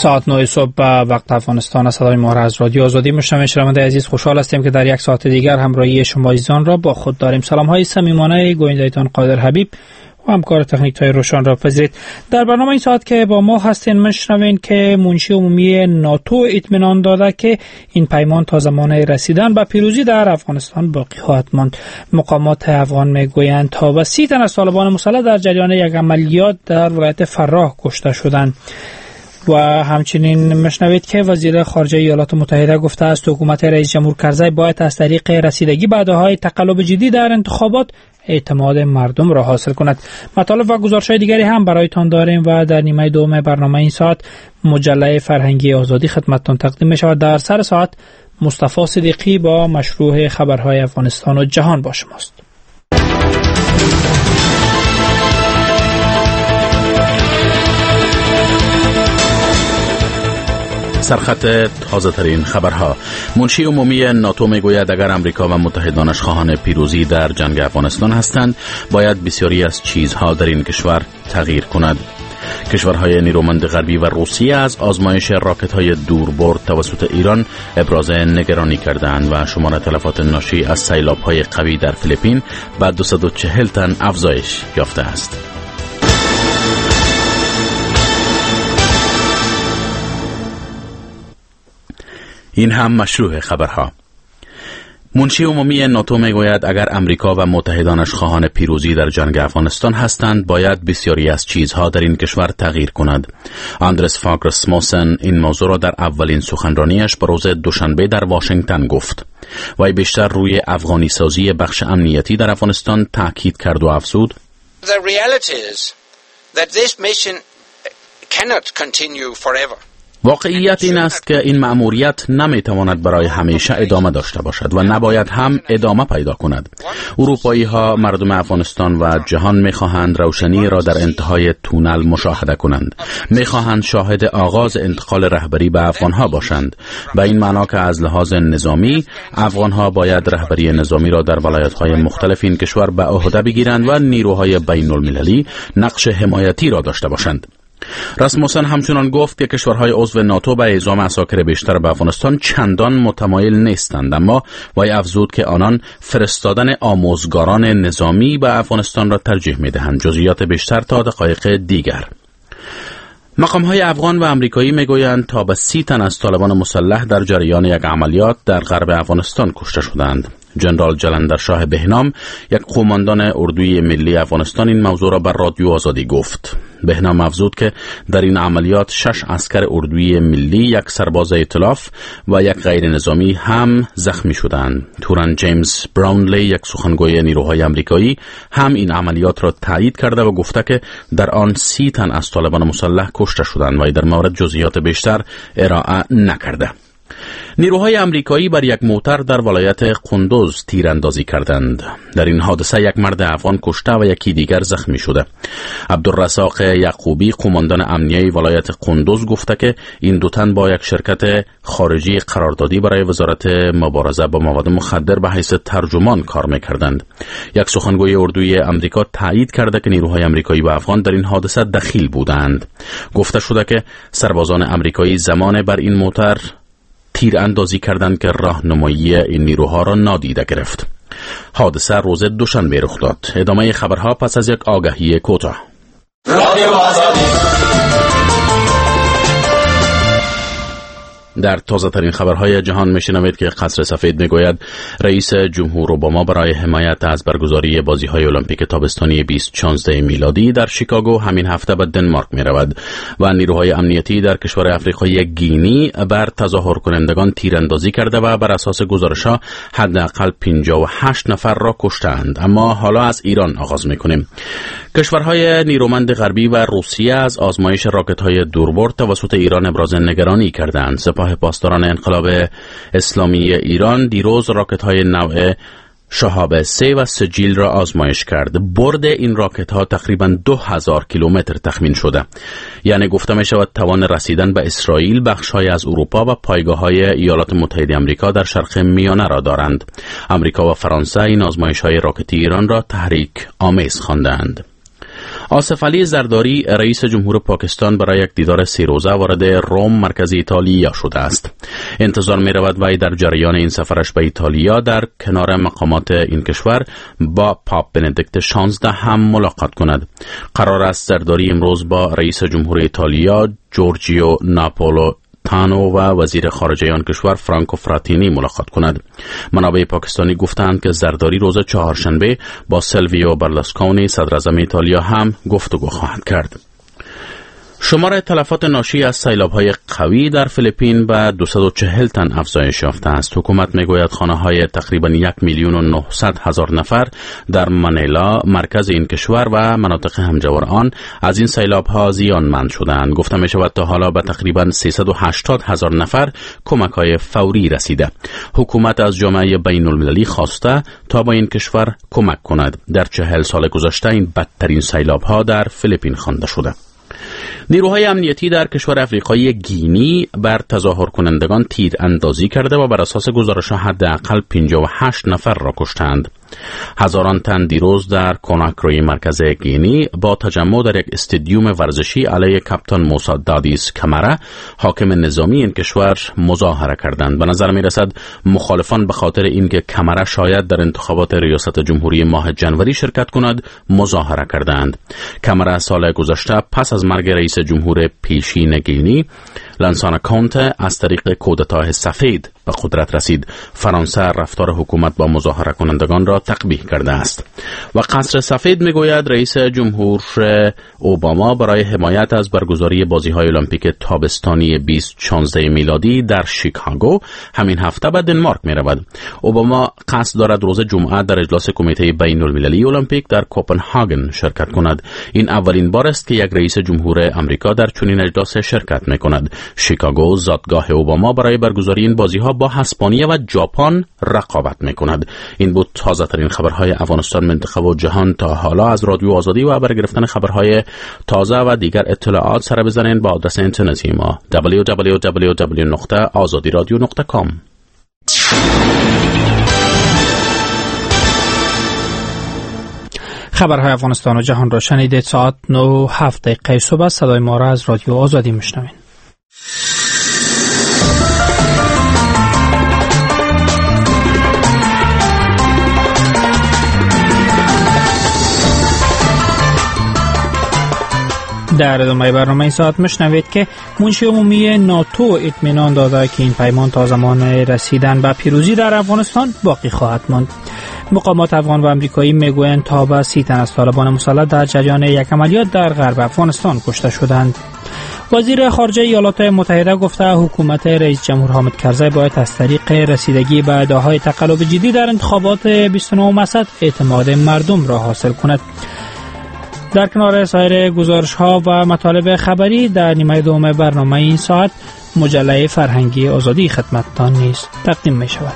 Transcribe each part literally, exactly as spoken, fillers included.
ساعت نه صبح به وقت افغانستان از صدای ما از رادیو آزادی مشنوین. شنونده عزیز، خوشحال هستیم که در یک ساعت دیگر همراهی شما عزیزان را با خود داریم. سلام های صمیمانه گوینده‌تان قادر حبیب و همکار تکنیک های روشن را پذیرید. در برنامه این ساعت که با ما هستین مشنوین که منشی عمومی ناتو اطمینان داده که این پیمان تا زمان رسیدن به پیروزی در افغانستان باقی خواهد ماند. مقامات افغان میگویند تا به سی تن از طالبان مسلح در جریان یک عملیات در ولایت فراه کشته شدند. و همچنین مشنوید که وزیر خارجه ایالات متحده گفته است حکومت رئیس جمهور کرزی باید از طریق رسیدگی به وعده‌های تقلب جدی در انتخابات اعتماد مردم را حاصل کند. مطالب و گزارش‌های دیگری هم برایتان داریم و در نیمه دوم برنامه این ساعت مجله فرهنگی آزادی خدمتتان تقدیم می‌شود. در سر ساعت مصطفی صدیقی با مشروع خبرهای افغانستان و جهان با شماست. سرخط تازه ترین خبرها. منشی عمومی ناتو میگوید اگر امریکا و متحدانش خواهان پیروزی در جنگ افغانستان هستند باید بسیاری از چیزها در این کشور تغییر کند. کشورهای نیرومند غربی و روسیه از آزمایش راکت‌های دوربرد توسط ایران ابراز نگرانی کردند و شمار تلفات ناشی از سیلاب‌های قوی در فیلیپین به دویست و چهل تن افزایش یافته است. این هم مشروع خبرها. منشی عمومی ناتو میگوید اگر امریکا و متحدانش خواهان پیروزی در جنگ افغانستان هستند باید بسیاری از چیزها در این کشور تغییر کند. آندرس فاگ راسموسن این موضوع را در اولین سخنرانیش به روز دوشنبه در واشنگتن گفت. وی بیشتر روی افغانی سازی بخش امنیتی در افغانستان تاکید کرد و افزود: The reality is that this mission cannot continue forever. واقعیت این است که این مأموریت نمیتواند برای همیشه ادامه داشته باشد و نباید هم ادامه پیدا کند. اروپایی ها مردم افغانستان و جهان میخواهند روشنی را در انتهای تونل مشاهده کنند. میخواهند شاهد آغاز انتقال رهبری به افغان ها باشند. به این معنا که از لحاظ نظامی افغان ها باید رهبری نظامی را در ولایت های مختلف این کشور به عهده بگیرند و نیروهای بین المللی نقش حمایتی را داشته باشند. راسموسن همچنان گفت که کشورهای عضو ناتو به اعزام عساکر بیشتر به افغانستان چندان متمایل نیستند، اما وی افزود که آنان فرستادن آموزگاران نظامی به افغانستان را ترجیح می‌دهند. جزئیات بیشتر تا دقایق دیگر. مقام‌های افغان و آمریکایی میگویند تا به سی تن از طالبان مسلح در جریان یک عملیات در غرب افغانستان کشته شدند. جنرال جلندر شاه بهنام، یک قماندان اردوی ملی افغانستان، این موضوع را بر رادیو آزادی گفت. بهنام افزود که در این عملیات شش عسکر اردوی ملی، یک سرباز ائتلاف و یک غیر نظامی هم زخمی شدند. توران جیمز براونلی، یک سخنگوی نیروهای آمریکایی، هم این عملیات را تایید کرده و گفته که در آن سی تن از طالبان مسلح کشته شدند و در مورد جزئیات بیشتر ارائه نکرده. نیروهای آمریکایی بر یک موتر در ولایت قندوز تیراندازی کردند. در این حادثه یک مرد افغان کشته و یکی دیگر زخمی شده. عبدالرزاق یعقوبی، قماندان امنیه ولایت قندوز، گفته که این دو تن با یک شرکت خارجی قراردادی برای وزارت مبارزه با مواد مخدر به حیث ترجمان کار می‌کردند. یک سخنگوی اردوی آمریکا تایید کرده که نیروهای آمریکایی و افغان در این حادثه دخیل بودند. گفته شده که سربازان آمریکایی زمان بر این موتر تیر اندازی کردند که راهنمایی این نیروها را نادیده گرفت. حادثه روز دوشنبه رخ داد. ادامه خبرها پس از یک آگهی کوتاه. رادیو آزادی. در تازه ترین خبرهای جهان میشنوید که قصر سفید میگوید رئیس جمهور اوباما برای حمایت از برگزاری بازی‌های المپیک تابستانی بیست شانزده میلادی در شیکاگو همین هفته به دنمارک میرود و نیروهای امنیتی در کشور آفریقایی گینی بر تظاهر کنندگان تیراندازی کرده و بر اساس گزارش‌ها حداقل پنجاه و هشت نفر را کشتند. اما حالا از ایران آغاز میکنیم. کشورهای نیرومند غربی و روسیه از آزمایش راکت‌های دوربرد توسط ایران ابراز نگرانی کردند. سپاه پاسداران انقلاب اسلامی ایران دیروز راکت‌های نوع شهاب سه و سجیل را آزمایش کرد. برد این راکت ها تقریباً دو هزار کیلومتر تخمین شده. یعنی گفته می شود توان رسیدن به اسرائیل، بخش‌های از اروپا و پایگاه‌های ایالات متحده آمریکا در شرق میانه را دارند. آمریکا و فرانسه این آزمایش‌های راکتی ایران را تحریک آمیز خواندند. آصف علی زرداری رئیس جمهور پاکستان برای یک دیدار سه روزه وارد روم مرکز ایتالیا شده است. انتظار می رود وی در جریان این سفرش به ایتالیا در کنار مقامات این کشور با پاپ بندیکت شانزده هم ملاقات کند. قرار است زرداری امروز با رئیس جمهور ایتالیا جورجیو ناپولو تانو و وزیر خارجه آن کشور فرانکو فراتینی ملاقات کند. منابع پاکستانی گفتند که زرداری روز چهارشنبه با سیلویو برلوسکونی صدر اعظم ایتالیا هم گفتگو خواهد کرد. شمار تلفات ناشی از سیلاب‌های قوی در فیلیپین به دویست و چهل تن افزایش یافته است. حکومت میگوید خانه‌های تقریباً یک میلیون و نهصد هزار نفر در منیلا مرکز این کشور و مناطق همجوار آن از این سیلاب‌ها زیانمند شدند. گفته می‌شود تا حالا به تقریباً سیصد و هشتاد هزار نفر کمک‌های فوری رسیده. حکومت از جامعه بین‌المللی خواسته تا با این کشور کمک کند. در چهل سال گذشته این بدترین سیلاب‌ها در فیلیپین خوانده شده. نیروهای امنیتی در کشور افریقایی گینی بر تظاهر کنندگان تیر اندازی کرده و بر اساس گزارش حداقل پنجاه و هشت نفر را کشتند. هزاران تن دیروز در کناکری مرکز گینی با تجمع در یک استادیوم ورزشی علیه کاپیتان موسی دادیس کامارا حاکم نظامی این کشور مظاهره کردند. به نظر می رسد مخالفان به خاطر اینکه کامارا شاید در انتخابات ریاست جمهوری ماه جنوری شرکت کند مظاهره کردند. کامارا سال گذشته پس از مرگ رئیس جمهور پیشین گینی لانسانا کونته از طریق کودتای سفید به قدرت رسید. فرانسه رفتار حکومت با مظاهره کنندگان را تقبیح کرده است و قصر سفید میگوید رئیس جمهور اوباما برای حمایت از برگزاری بازی‌های المپیک تابستانی بیست شانزده میلادی در شیکاگو همین هفته به دنمارک میرود. اوباما قصد دارد روز جمعه در اجلاس کمیته بین‌المللی المپیک در کوپنهاگن شرکت کند. این اولین بار است که یک رئیس جمهور امریکا در چنین اجلاس شرکت میکند. شیکاگو زادگاه اوباما برای برگزاری این بازی‌ها با اسپانیا و ژاپن رقابت میکند. این بود تازه ترین خبرهای افغانستان، منطقه و جهان تا حالا. از رادیو آزادی و برای گرفتن خبرهای تازه و دیگر اطلاعات سر بزنید با آدرس اینترنتی ما دبلیو دبلیو دبلیو دبلیو نقطه آزادی رادیو نقطه کام. خبرهای افغانستان و جهان را شنیدید. ساعت نه و هفت دقیقه صبح صدای ما را از رادیو آزادی میشنوید. در ادامه برنامه این ساعت میشنوید که منشی عمومی ناتو اطمینان داده که این پیمان تا زمان رسیدن به پیروزی در افغانستان باقی خواهد ماند. مقامات افغان و امریکایی میگویند تا به سی تن از طالبان مسلح در جریان یک عملیات در غرب افغانستان کشته شدند. وزیر خارجه ایالات متحده گفته حکومت رئیس جمهور حامد کرزی باید از طریق رسیدگی به ادعاهای تقلب جدی در انتخابات بیست و نه اسد اعتماد مردم را حاصل کند. در کنار سایر گزارش‌ها و مطالب خبری در نیمه دوم برنامه این ساعت مجله فرهنگی آزادی خدمتتان نیز تقدیم می شود.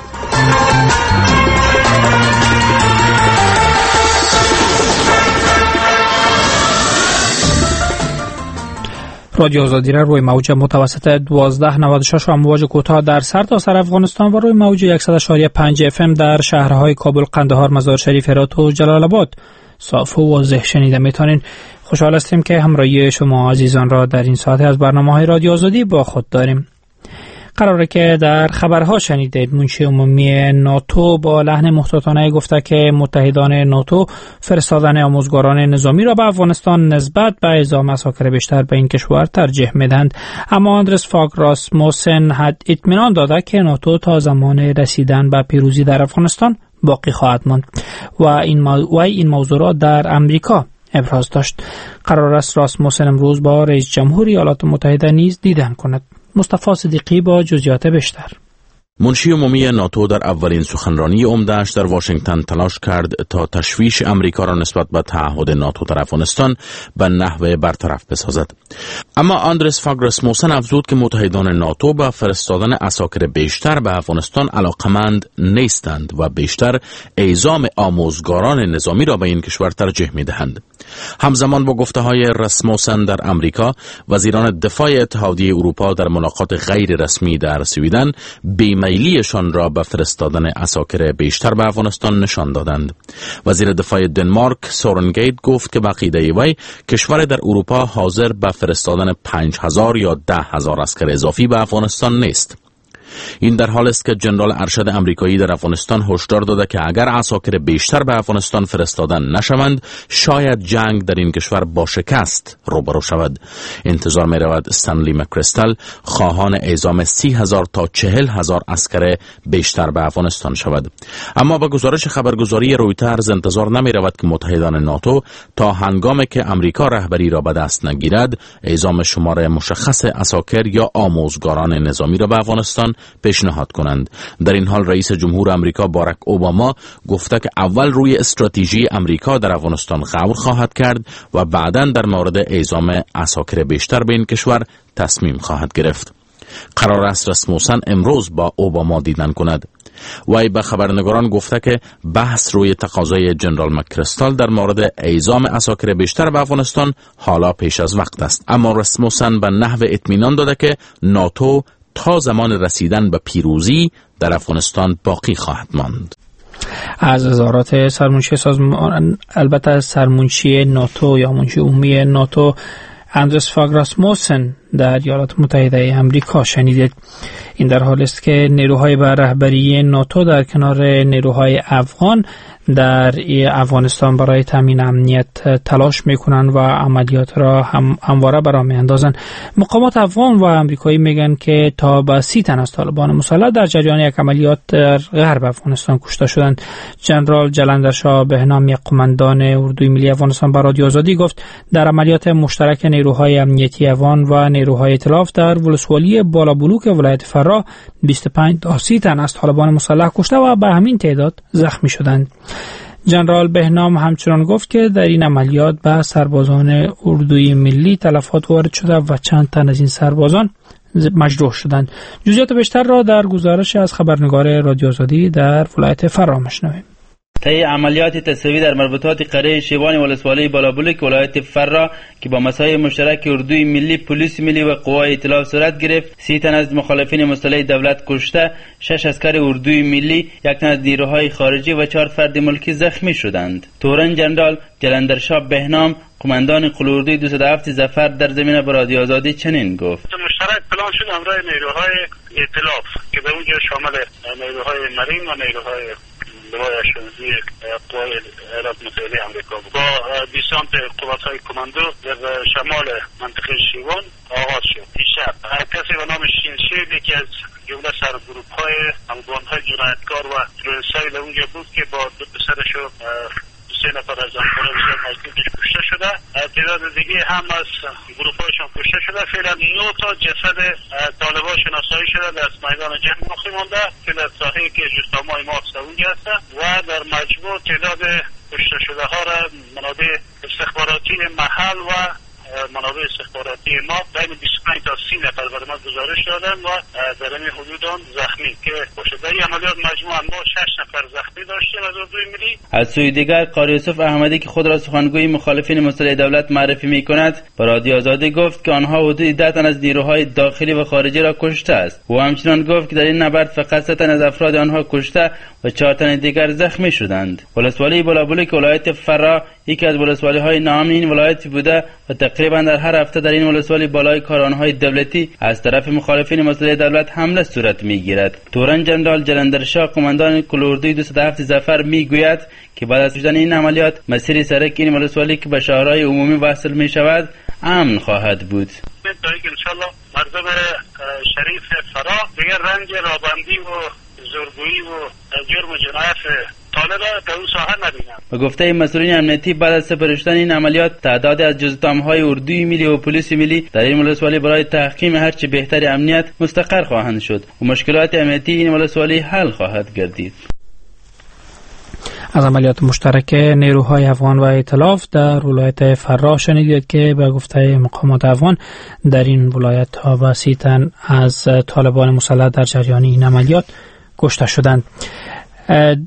رادیو آزادی را روی موج متوسط دوازده نود و شش و امواج کوتاه در سرتاسر افغانستان و روی موج صد و یک و پنج اف ام در شهرهای کابل، قندهار، مزار شریف، هرات و جلال آباد صاف و واضح شنیده میتونین. خوشحال هستیم که همراهی شما عزیزان را در این ساعت از برنامه‌های رادیو آزادی با خود داریم. قراره که در خبرها شنیدید منشی عمومی ناتو با لحن محتاطانه گفته که متحدان ناتو فرستادن آموزگاران نظامی را به افغانستان نسبت به اعزام مساکر بیشتر به این کشور ترجیح میدهند. اما آندرس فاگ راسموسن حد اطمینان داده که ناتو تا زمان رسیدن به پیروزی در افغانستان باقی خواهد ماند و این موضوع, این موضوع را در امریکا ابراز داشت. قرار است راسموسن امروز با رئیس جمهور ایالات متحده نیز دیدن کند. مصطفی صدیقی با جزئیات بیشتر. منشی عمومی ناتو در اولین سخنرانی عمده‌اش در واشنگتن تلاش کرد تا تشویش امریکا را نسبت به تعهد ناتو در افغانستان به نحو برطرف بسازد. اما آندرس فاگ راسموسن افزود که متحدان ناتو با فرستادن عساکر بیشتر به افغانستان علاقمند نیستند و بیشتر اعزام آموزگاران نظامی را به این کشور ترجیح می‌دهند. همزمان با گفته‌های راسموسن در امریکا، وزیران دفاع اتحادیه اروپا در ملاقات غیر رسمی در سویدن بیمه میلیشان را به فرستادن عساکر بیشتر به افغانستان نشان دادند. وزیر دفاع دنمارک سورنگیت گفت که به عقیده وی کشور در اروپا حاضر به فرستادن پنج هزار یا ده هزار عسکر اضافی به افغانستان نیست. این در حال است که جنرال ارشد امریکایی در افغانستان هشدار داده که اگر عساکر بیشتر به افغانستان فرستادن نشوند شاید جنگ در این کشور با شکست روبرو شود. انتظار می رود استنلی مکریستل خواهان اعزام سی هزار تا چهل هزار عسکر بیشتر به افغانستان شود. اما با گزارش خبرگزاری رویترز انتظار نمی رود که متحدان ناتو تا هنگامی که امریکا رهبری را به دست نگیرد اعزام شمار مشخص عساکر یا آموزگاران نظامی را به افغانستان پیشنهاد کنند. در این حال رئیس جمهور امریکا باراک اوباما گفته که اول روی استراتژی امریکا در افغانستان غور خواهد کرد و بعداً در مورد اعزام عساکر بیشتر به این کشور تصمیم خواهد گرفت. قرار است رسموساً امروز با اوباما دیدن کند. وی به خبرنگاران گفته که بحث روی تقاضای جنرال مکریستال در مورد اعزام عساکر بیشتر به افغانستان حالا پیش از وقت است، اما رسموساً به نحو اطمینان داده که ناتو تا زمان رسیدن به پیروزی در افغانستان باقی خواهد ماند. از وزارت سرمنشی سازمان البته سرمنشی ناتو یا منشی عمومی ناتو اندرس فاگ راسموسن در ایالات متحده آمریکا شنیدید. این در حال است که نیروهای به رهبری ناتو در کنار نیروهای افغان در افغانستان برای تامین امنیت تلاش میکنند و عملیات را هم همواره برای میاندازند. مقامات افغان و امریکایی میگن که تا به سی تن از طالبان مسلح در جریان یک عملیات در غرب افغانستان کشته شدند. جنرال جلندر شاه بهنام، یک قماندان اردوی ملی افغانستان، به رادیو آزادی گفت در عملیات مشترک نیروهای امنیتی افغان و نیروهای ائتلاف در ولسوالی بالابلوک ولایت فرا بیست و پنج تا سی تن از طالبان مسلح کشته و به همین تعداد زخمی شدند. جنرال بهنام همچنان گفت که در این عملیات به سربازان اردوی ملی تلفات وارد شده و چند تن از این سربازان مجروح شدند. جزئیات بیشتر را در گزارش از خبرنگار رادیو آزادی در ولایت فرا میشنویم. طی عملیات تصویری در مربوطات قریه شیوان ولسوالی بالابلوک ولایت فرا که با مسای مشترک اردوی ملی، پلیس ملی و قوای ائتلاف صورت گرفت، سی تن از مخالفین مسلح دولت کشته، شش عسکر اردوی ملی، یک تن از نیروهای خارجی و چهار فرد ملکی زخمی شدند. تورن جنرال جلندر شاه بهنام، قماندان قلوردوی دویست و هفت ظفر در زمینه به رادیو آزادی چنین گفت: مشترک پلان شد همراه نیروهای ائتلاف که به اونجا شامل نیروهای مرین و نیروهای لوای اشرافی قوای ایالات متحده آمریکا بود. با دیسانت قوات‌های کماندو در شمال منطقه شیوان آغاز شد. دیشب کسی به نام شینشید یکی از جمله سرگروه‌های افغان‌های جنایتکار و تروریست‌های در اونجا بود که با دو پسرش و سه نفر از افراد مجروحش کشته شده. تعداد دیگه هم از گروه‌هایشان کشته شده. فعلا نه تا جسد طالبان شناسایی شده در میدان جنگ باقی مانده که در ساحه‌ای که جثه‌های ما اونجا هست و در مجموع تعداد کشته شده ها را منابع استخباراتی محل و منابع استخباراتی ما بین بیست و پنج تا سی نفر برای ما گزارش دادن و در این حدود زخمی که باشه. در این عملیات مجموعاً ما شش نفر زخمی داشتیم از اردوی ملی. از سوی دیگر قاری یوسف احمدی که خود را سخنگوی مخالفین مسلح دولت معرفی می‌کند به رادیو آزادی گفت که آنها حدود ده تن از نیروهای داخلی و خارجی را کشته است. او همچنین گفت که در این نبرد فقط سه تن از افراد آنها کشته و چهار تن دیگر زخمی شدند. ولسوالی بالابلوک ولایت فرا یکی از ولسوالی‌های نام این ولایت بوده و تقریبا در هر هفته در این ولسوالی بالای کاروان‌های دولتی از طرف مخالفین مسلح دولت حمله صورت می‌گیرد. تورن جنرال جلندر شاه قماندان قلوردوی دویست و هفت ظفر می‌گوید که بعد از شدن این عملیات مسیر سرک این ولسوالی که به شهرهای عمومی وصل می‌شود امن خواهد بود. تا اینکه انشالله مردم شریف فرا دیگر رنگ رابندی و زورگویی و جرم و جنایت طالب در اون ساحه نبینم. به گفته مسئولین امنیتی بعد از سپری شدن این عملیات تعدادی از جزءتام‌های اردوی ملی و پلیس ملی در این ولسوالی برای تحکیم هرچه بهتر امنیت مستقر خواهند شد و مشکلات امنیتی این ولسوالی حل خواهد گردید. از عملیات مشترک نیروهای افغان و ائتلاف در ولایت فرا شنیدید که به گفته مقامات افغان در این ولایت تا به سی تن از طالبان مسلح در جریان این عملیات کشته شدند.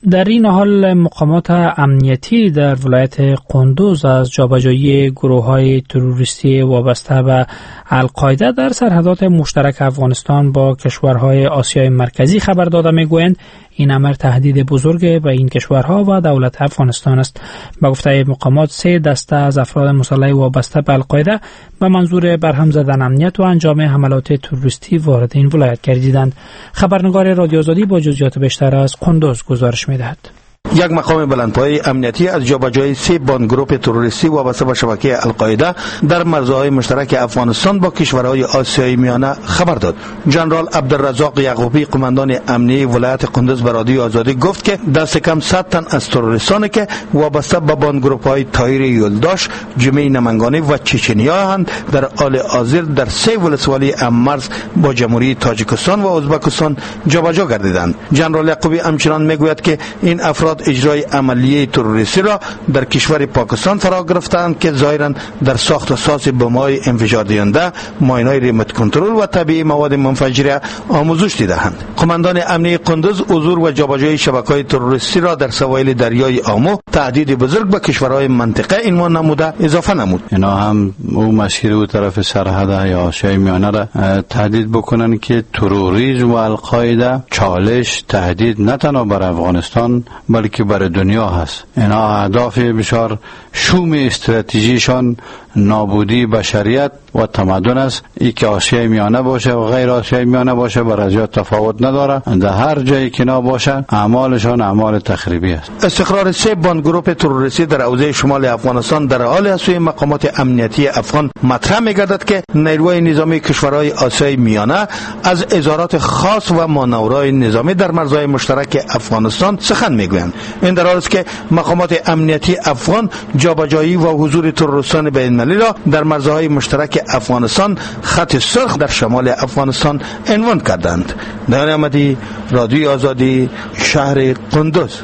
در این حال مقامات امنیتی در ولایت قندوز از جابجایی گروه‌های تروریستی وابسته به القاعده در سرحدات مشترک افغانستان با کشورهای آسیای مرکزی خبر داده می‌گویند این امر تهدید بزرگ به این کشورها و دولت افغانستان است. به گفته مقامات سه دسته از افراد مسلح وابسته به القاعده به منظور برهم زدن امنیت و انجام حملات تروریستی وارد این ولایت گردیدند. خبرنگار رادیو آزادی با جزئیات بیشتر از قندوز گزارش می‌دهد. یک مقام بلندپایه امنیتی از جابجایی سه باندگروپ تروریستی وابسته به شبکه القاعده در مرزهای مشترک افغانستان با کشورهای آسیای میانه خبر داد. جنرال عبدالرزاق یعقوبی قماندان امنیتی ولایت قندوز به رادیو آزادی گفت که دست کم صد تن از تروریستانی که وابسته به باندگروپ‌های طاهر یلداش، جمعی نمنگانی و چچنیا هستند در حال حاضر در سه ولسوالی امرز با جمهوری تاجیکستان و ازبکستان جابجا گردیدند. جنرال یعقوبی همچنین میگوید که این افراد اجرای عملیه تروریستی را در کشور پاکستان فرا گرفتند که ظاهرا در ساخت و ساز بمب‌های انفجار دهنده، ماین‌های ریموت کنترل و طبیعی مواد منفجره آموزش دیدند. قماندان امنیتی قندوز حضور و جابجایی شبکه‌های تروریستی را در سواحل دریای آمو تهدید بزرگ به کشورهای منطقه عنوان نموده اضافه نمود. اینا هم او مسیر او طرف سرحد یا آسیای میانه را تهدید بکنن که تروریسم و القاعده چالش تهدید نه تنها بر افغانستان بلکه برای دنیا هست. اینا اهداف بسیار شوم استراتژیشان نابودی بشریت و تمدن است. ای که آسیای میانه باشه و غیر آسیای میانه باشه برای زیاد تفاوت نداره. در هر جایی که نا باشه اعمالشان اعمال تخریبی است. استقرار سه باندگروپ تروریستی در حوزه شمال افغانستان در حال است سوی مقامات امنیتی افغان مطرح می‌گردد که نیروهای نظامی کشورهای آسیای میانه از اظهارات خاص و مانورهای نظامی در مرزهای مشترک افغانستان سخن میگویند. این در حالی است که مقامات امنیتی افغان جابجایی و حضور تروریستان بین‌المللی را در مرزهای مشترک افغانستان خط سرخ در شمال افغانستان عنوان کردند. دایان احمدی، رادیو آزادی، شهر قندوز.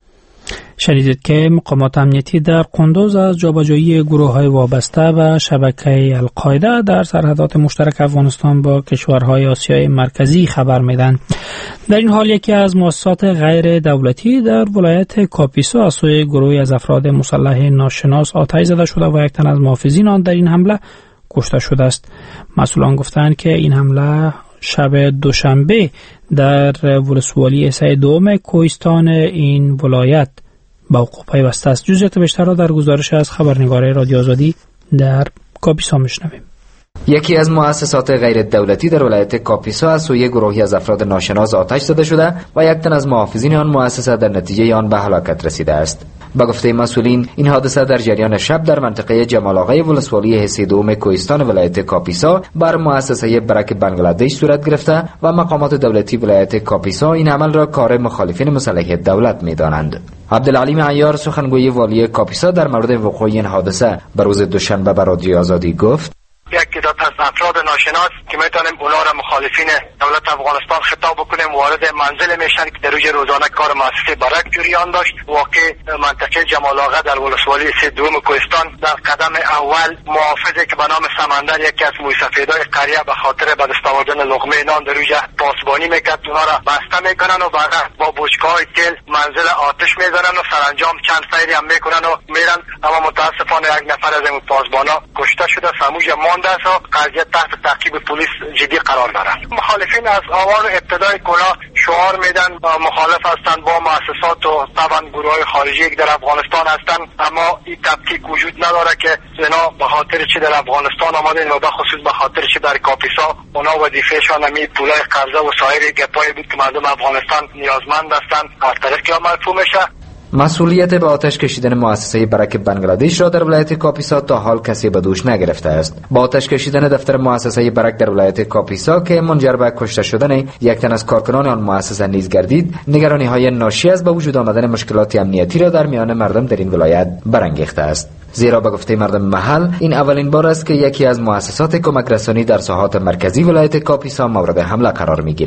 شنیدید که مقامات امنیتی در قندوز از جابجایی گروه‌های وابسته به شبکه القاعده در سرحدات مشترک افغانستان با کشورهای آسیای مرکزی خبر میدن. در این حال یکی از مؤسسات غیر دولتی در ولایت کاپیسا از سوی گروهی از افراد مسلح ناشناس آتش زده شده و یک تن از محافظین آن در این حمله کشته شده است. مسئولان گفتند که این حمله شب دوشنبه در ولسوالی سه دوم کوهستان این ولایت با وقوع پیوسته است. جزئیات بیشتر را در گزارش از خبرنگار رادیو آزادی در کاپیسا میشنویم. یکی از مؤسسات غیر دولتی در ولایت کاپیسا از سوی گروهی از افراد ناشناس آتش زده شده و یک تن از محافظین آن مؤسسه در نتیجه آن به هلاکت رسیده است. با گفته مسئولین این حادثه در جریان شب در منطقه جمال آقای ولسوالی حصه دوم کوهستان ولایت کاپیسا بر مؤسسه برک بنگلادش صورت گرفته و مقامات دولتی ولایت کاپیسا این عمل را کار مخالفین مسلح دولت می‌دانند. عبدالعلیم عیار سخنگوی والی کاپیسا در مورد وقوع این حادثه بر روز دوشنبه به رادیو آزادی گفت: یک تعداد از افراد ناشناس که میتونیم اونا را مخالفین دولت افغانستان خطاب بکنیم وارد منزل میشن که در روز روزانه کار مؤسسه برک جریان داشت. واقع منطقه جمال آقا در ولسوالی سه دوم کوهستان در قدم اول محافظی که به نام سمندر یکی از موسفیدای قریه به خاطر به دست آوردن لقمه نان در روز پاسبانی میکرد اونا را بسته میکنن و بعد با بشکه‌های تیل منزل آتش میزنن و سرانجام چند فیری هم میکنن و میرن. اما متاسفانه یک نفر از این پاسبانا کشته شده. سموج دست و قضیه تحت تعقیب پلیس جدی قرار دارند. مخالفین از آوان ابتدای کلا شعار میدن مخالف هستند با مؤسسات و طبعا گروهای خارجی که در افغانستان هستند، اما این تفکیک وجود نداره که اینا به خاطر چی در افغانستان آمدن و به خصوص به خاطر چی در کاپیسا اونا وظیفه‌شان همین پولای قرضه و سایر گپای بود که مردم افغانستان نیازمند هستند از طرف که مفهوم میشه. مسئولیت به آتش کشیدن مؤسسه برک بنگلادش را در ولایت کاپیسا تا حال کسی به دوش نگرفته است. با آتش کشیدن دفتر مؤسسه برک در ولایت کاپیسا که منجر به کشته شدن یک تن از کارکنان آن مؤسسه نیز گردید، نگرانی‌های ناشی از به وجود آمدن مشکلات امنیتی را در میان مردم در این ولایت برانگیخته است. زیرا به گفته مردم محل این اولین بار است که یکی از مؤسسات کمک رسانی در ساحات مرکزی ولایت کاپیسا مورد حمله قرار می‌گیرد.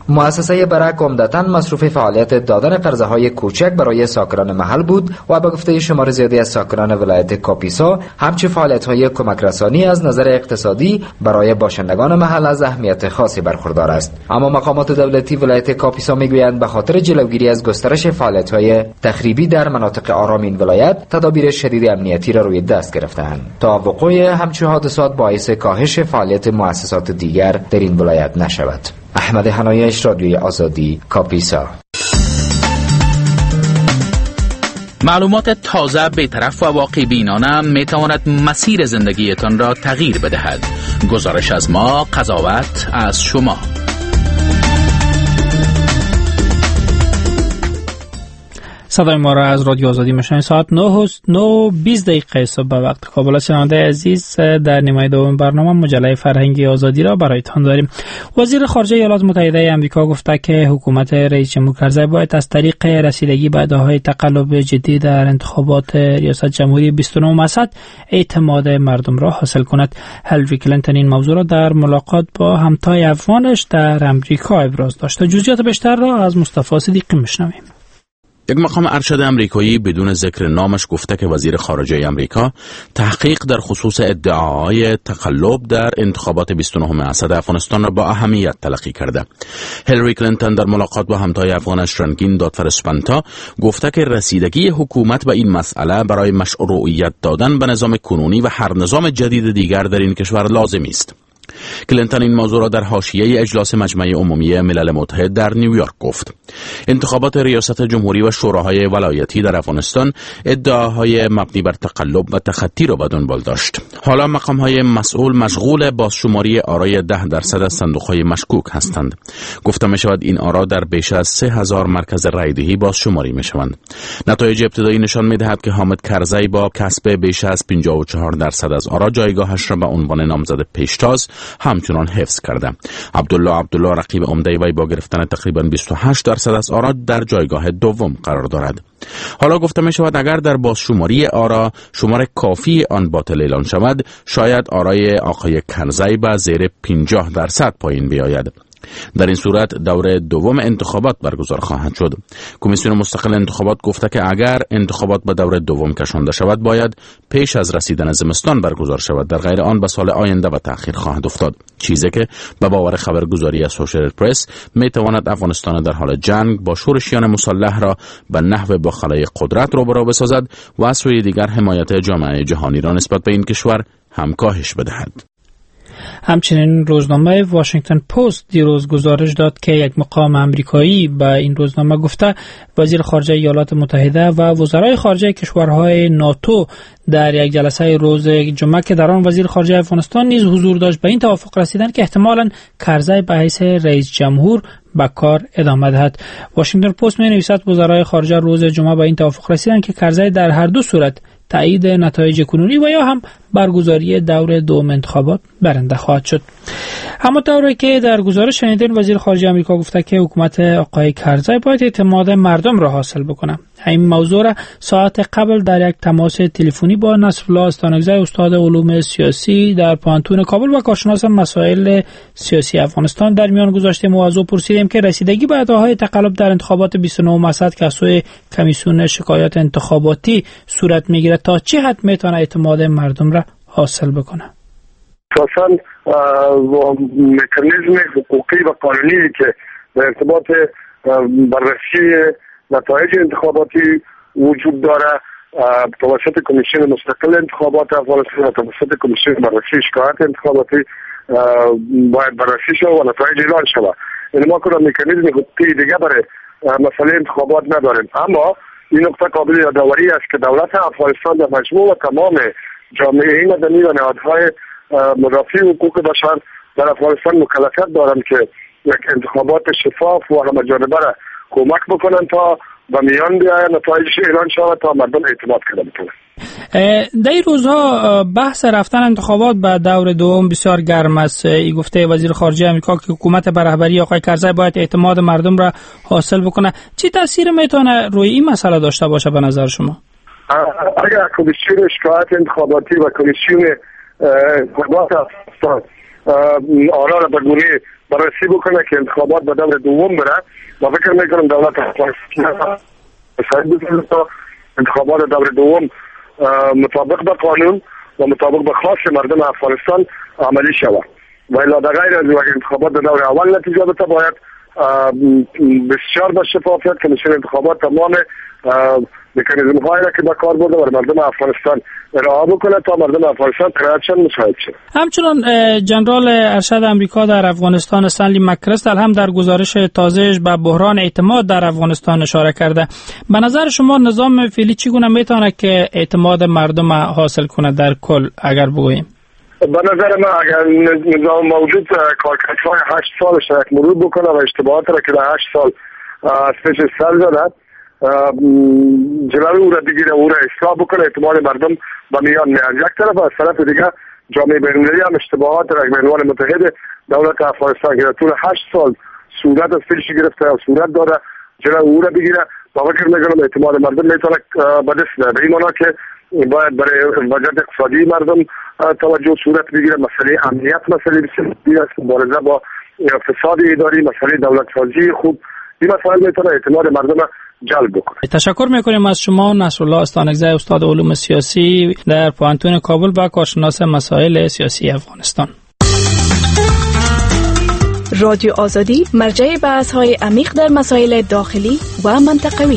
مؤسسه برک عمدتاً مصروف فعالیت دادن قرضه های کوچک برای ساکنان محل بود و به گفته شمار زیادی از ساکنان ولایت کاپیسا همچنین فعالیت های کمک رسانی از نظر اقتصادی برای باشندگان محل از اهمیت خاصی برخوردار است. اما مقامات دولتی ولایت کاپیسا میگویند به خاطر جلوگیری از گسترش فعالیت های تخریبی در مناطق آرام این ولایت تدابیر شدید امنیتی را روی دست گرفته‌اند تا وقوع همچون حادثات باعث کاهش فعالیت مؤسسات دیگر در این ولایت نشود. احمد حنایش، رادیوی آزادی، کاپیسا. معلومات تازه، بی‌طرف و واقع بینانه می تواند مسیر زندگیتان را تغییر بدهد. گزارش از ما، قضاوت از شما. صدای ما را از رادیو آزادی میشنوید. ساعت نه و بیست دقیقه صبح به وقت کابل. شنونده عزیز، در نیمه دوم برنامه مجله فرهنگی آزادی را برایتان داریم. وزیر خارجه ایالات متحده آمریکا گفته که حکومت رئیس جمهور کرزی باید از طریق رسیدگی به ادعاهای تقلب جدی در انتخابات ریاست جمهوری بیست و نه اسد اعتماد مردم را حاصل کند. هیلاری کلینتون این موضوع را در ملاقات با همتای افغانش در امریکا ابراز داشت. جزئیات بیشتر را از مصطفی صدیقی میشنویم. یک مقام ارشد امریکایی بدون ذکر نامش گفته که وزیر خارجه امریکا تحقیق در خصوص ادعاهای تقلب در انتخابات بیست و نه اسد افغانستان را با اهمیت تلقی کرده. هیلاری کلینتون در ملاقات با همتای افغانش رنگین دادفرسپنتا گفته که رسیدگی حکومت به این مسئله برای مشروعیت دادن به نظام کنونی و هر نظام جدید دیگر در این کشور لازمی است. کلینتون این موضوع را در حاشیه اجلاس مجمع عمومی ملل متحد در نیویورک گفت. انتخابات ریاست جمهوری و شوراهای ولایتی در افغانستان ادعاهای مبنی بر تقلب و تخطی را به دنبال داشت. حالا مقام‌های مسئول مشغول بازشماری آرای ده درصد از صندوق‌های مشکوک هستند. گفته می‌شود این آرا در بیش از سه هزار مرکز رایدهی بازشماری می‌شوند. نتایج ابتدایی نشان می‌دهد که حامد کرزی با کسب بیش از پنجاه و چهار درصد از آرا جایگاهش را به عنوان نامزد پیشتاز همچنان حفظ کرده. عبدالله عبدالله رقیب عمده وی با گرفتن تقریباً بیست و هشت درصد از آرا در جایگاه دوم قرار دارد. حالا گفته می شود اگر در بازشماری آرا شمار کافی آن باطل اعلان شود، شاید آرای آقای کرزی به زیر پنجاه درصد پایین بیاید. در این صورت دور دوم انتخابات برگزار خواهد شد. کمیسیون مستقل انتخابات گفته که اگر انتخابات به دور دوم کشانده شود باید پیش از رسیدن زمستان برگزار شود، در غیر آن به سال آینده به تأخیر خواهد افتاد، چیزی که به باور خبرگزاری اسوسییتد پرس می تواند افغانستان در حال جنگ با شورشیان مسلح را به نحو با خلای قدرت روبرو بسازد و از سوی دیگر حمایت جامعه جهانی را نسبت به این کشور هم کاهش بدهد. همچنین روزنامه واشنگتن پست دیروز گزارش داد که یک مقام امریکایی به این روزنامه گفته وزیر خارجه ایالات متحده و وزرای خارجه کشورهای ناتو در یک جلسه روز جمعه که در آن وزیر خارجه افغانستان نیز حضور داشت به این توافق رسیدن که احتمالاً کرزی به حیث رئیس جمهور به کار ادامه دهد. واشنگتن پست می نویسد وزرای خارجه روز جمعه به این توافق رسیدن که کرزی در هر دو صورت تایید نتایج کنونی و یا هم برگزاری دور دوم انتخابات برنده خواهد شد. اما طوری که در گزارش شنیدین وزیر خارجه آمریکا گفته که حکومت آقای کرزی باید اعتماد مردم را حاصل بکنه. این موضوع را ساعت قبل در یک تماس تلفنی با نصرالله استانکزی استاد علوم سیاسی در پانتون کابل و کارشناس مسائل سیاسی افغانستان در میان گذاشتیم و از او پرسیدیم که رسیدگی به ادعاهای تقلب در انتخابات بیست و نه اسد که از سوی کمیسیون شکایات انتخاباتی صورت میگیره تا چه حد میتونه اعتماد مردم را حاصل بکنه. اساساً مکانیزم حقوقی و قانونی که در ارتباط بررسی نتایج انتخاباتی وجود داره توسط کمیسیون مستقل انتخابات افغانستان و توسط کمیسیون بررسی شکایات انتخاباتی باید بررسی شود و نتایج اعلان شود. یعنی ما کنم مکانیزم حقوقی دیگه برای مسئله انتخابات نداریم، اما این نکته قابل یادآوری است که دولت افغانستان در مجموع تمام جامعه مدنی و نهادهای مدافع حقوق بشر در افغانستان مکلفیت دارند که یک انتخابات شفاف و همه جانبه را کمک بکنن تا و میان بیاید نتایجش اعلان شود تا مردم اعتماد کنند بتونه. در این روزها بحث رفتن انتخابات به دور دوم بسیار گرم است. ای گفته وزیر خارجه آمریکا که حکومت به رهبری آقای کرزی باید اعتماد مردم را حاصل بکنه. چه تاثیر میتونه روی این مسئله داشته باشه به نظر شما؟ اگر کمیسیون شکایات انتخاباتی و کمیسیون انتخابات افغانستان آنها را به گونه بررسی بکنه که انتخابات به دور دوم بره. و فکر میکنم دولت افغانستان تا انتخابات دور دوم مطابق به قانون و مطابق به خواست مردم افغانستان عملی شود. و الا در غیر از وقت انتخابات دور اول نتیجه بده، باید بسیار با شفافیت کمیسیون انتخابات تمام مکانیزم هایی را که به کار برده و مردم افغانستان ارائه بکنه تا مردم افغانستان قرارشان مساعد شد. همچنان جنرال ارشد امریکا در افغانستان استنلی مکرستل هم در گزارش تازهش به بحران اعتماد در افغانستان اشاره کرده. به نظر شما نظام فعلی چگونه میتونه که اعتماد مردم حاصل کنه در کل اگر بگوییم؟ به نظر من اگر نظام موجود کارکردهای هشت سالش را مرور بکنه و اشتباهات را که در هشت سال از پیش سر زده جلوی او را بگیره، او را اصلاح بکنه، اعتماد مردم به میان میاد. یک طرف از طرف دیگه جامعه بین‌المللی هم اشتباهات را به عنوان متحد دولت افغانستان که طول هشت سال صورت از پیش گرفته و صورت داره جلوی او را بگیره و فکر میکنم اعتماد مردم میتونه به دست بیاره. به این معنا که باید برای وضعیت اقتصادی مردم توجه صورت بگیره، مسئله امنیت مسئله بسیار است، مبارزه با فساد اداری، مسئله دولت سازی خوب، این مسائل میتونه اعتماد مردم جلب بکنه. تشکر میکنیم از شما نصرالله استانکزی، استاد علوم سیاسی در پوهنتون کابل و کارشناس مسائل سیاسی افغانستان. رادیو آزادی مرجع بحث‌های عمیق در مسائل داخلی و منطقوی.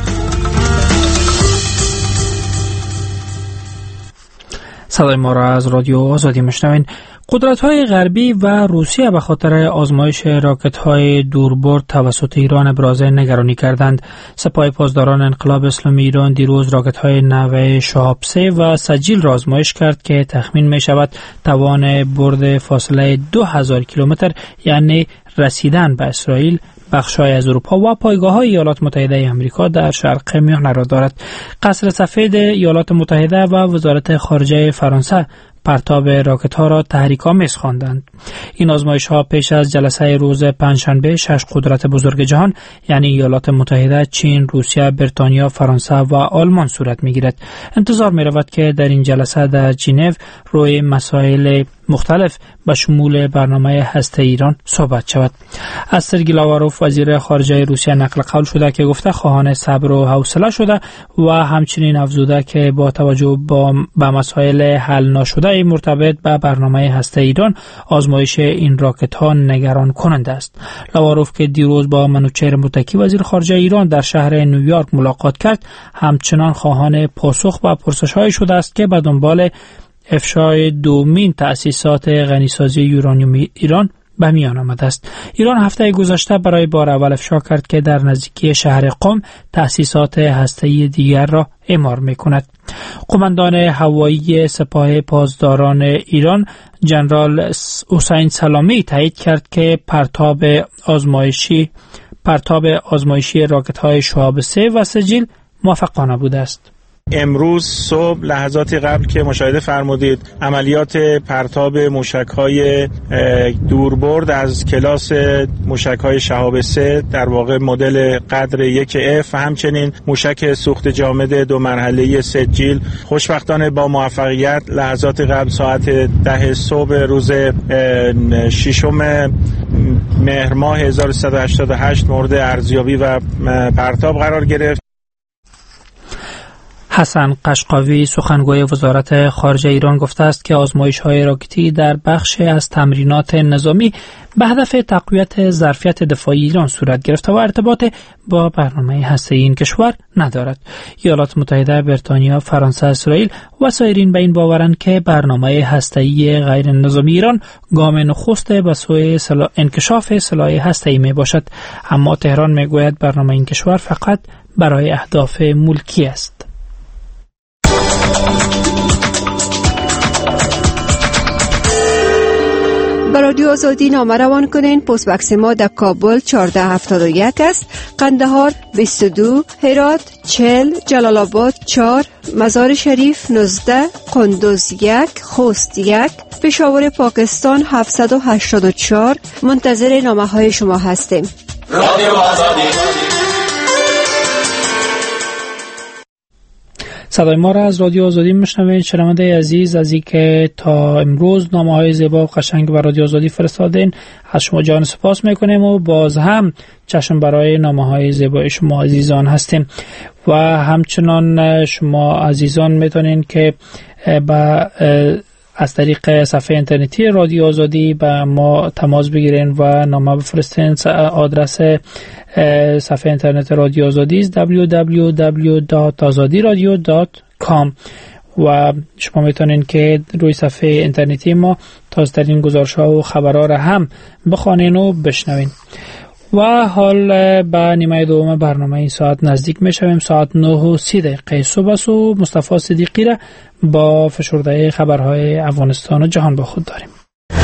صدای ما را از رادیو آزادی میشنوین. قدرت‌های غربی و روسیه به خاطر آزمایش راکت‌های دوربرد توسط ایران ابراز نگرانی کردند. سپاه پاسداران انقلاب اسلامی ایران دیروز راکت‌های نوع شهاب سه و سجیل را آزمایش کرد که تخمین می‌شود توان برد فاصله دو هزار کیلومتر یعنی رسیدن به اسرائیل، بخش‌های از اروپا و پایگاه‌های ایالات متحده آمریکا در شرق میانه را دارد. قصر سفید ایالات متحده و وزارت خارجه فرانسه پرتاب راکت ها را تحریک‌آمیز خواندند. این آزمایش ها پیش از جلسه روز پنجشنبه شش قدرت بزرگ جهان یعنی ایالات متحده، چین، روسیه، بریتانیا، فرانسه و آلمان صورت می‌گیرد. انتظار می‌رود که در این جلسه در ژنو روی مسائل مختلف به شمول برنامه هسته ایران صحبت شود. از سرگی لاواروف وزیر خارجه روسیه نقل قول شده که گفته خواهان صبر و حوصله شده و همچنین افزوده که با توجه به مسائل حل نشده مرتبط به برنامه هسته ایران آزمایش این راکت ها نگران کننده است. لاواروف که دیروز با منوچهر متکی وزیر خارجه ایران در شهر نیویورک ملاقات کرد، همچنان خواهان پاسخ به پرسش‌های شده است که به دنبال افشای دومین تأسیسات غنیسازی یورانیوم ایران به میان آمده است. ایران هفته گذشته برای بار اول افشا کرد که در نزدیکی شهر قم تأسیسات هسته‌ای دیگر را اعمار می‌کند. قماندان هوایی سپاه پاسداران ایران جنرال حسین سلامی تایید کرد که پرتاب آزمایشی پرتاب آزمایشی راکت‌های شهاب سه و سجیل موفقانه بوده است. امروز صبح لحظاتی قبل که مشاهده فرمودید عملیات پرتاب موشک‌های دوربرد از کلاس موشک‌های شهاب سه در واقع مدل قدر یک اف و همچنین موشک سوخت جامد دو مرحله‌ای سجیل خوشبختانه با موفقیت لحظات قبل ساعت ده صبح روز ششم مهر ماه هزار و سیصد و هشتاد و هشت مورد ارزیابی و پرتاب قرار گرفت. حسن قشقاوی سخنگوی وزارت خارجه ایران گفته است که آزمایش‌های راکتی در بخش از تمرینات نظامی به هدف تقویت ظرفیت دفاعی ایران صورت گرفته و ارتباط با برنامه هسته‌ای این کشور ندارد. ایالات متحده، بریتانیا، فرانسه، اسرائیل و سایرین به این باورند که برنامه هسته‌ای غیر نظامی ایران گام نخست به سوی سلا... انکشاف سلاح هسته‌ای می باشد، اما تهران میگوید برنامه این کشور فقط برای اهداف ملکی است. به رادیو آزادی نامه روان کنین. پست بکس ما در کابل چهارده هفتاد و یک است، قندهار بیست و دو، هرات چهل، جلال آباد چهار، مزار شریف نوزده، قندوز یک، خوست یک، پشاور پاکستان هفتصد و هشتاد و چهار. منتظر نامه های شما هستیم. رادیو آزادی. صدای ما را از رادیو آزادی میشنوید. شنونده عزیز، از اینکه تا امروز نامه‌های زیبا و قشنگ به رادیو آزادی فرستادین از شما جان سپاس میکنیم و باز هم چشم برای نامه‌های زیبای شما عزیزان هستیم و همچنان شما عزیزان میتونین که با از طریق صفحه اینترنتی رادیو آزادی با ما تماس بگیرین و نامه بفرستین. آدرس صفحه اینترنت رادیو آزادی است دبلیو دبلیو دبلیو دات آزادی رادیو دات کام و شما میتونین که روی صفحه اینترنتی ما تازه‌ترین گزارش‌ها و خبرها را هم بخوانین و بشنوین. و حال به نیمه دوم برنامه این ساعت نزدیک میشویم. ساعت نه و سی دقیقه صبح است و مصطفی صدیقی را با فشرده خبرهای افغانستان و جهان با خود داریم.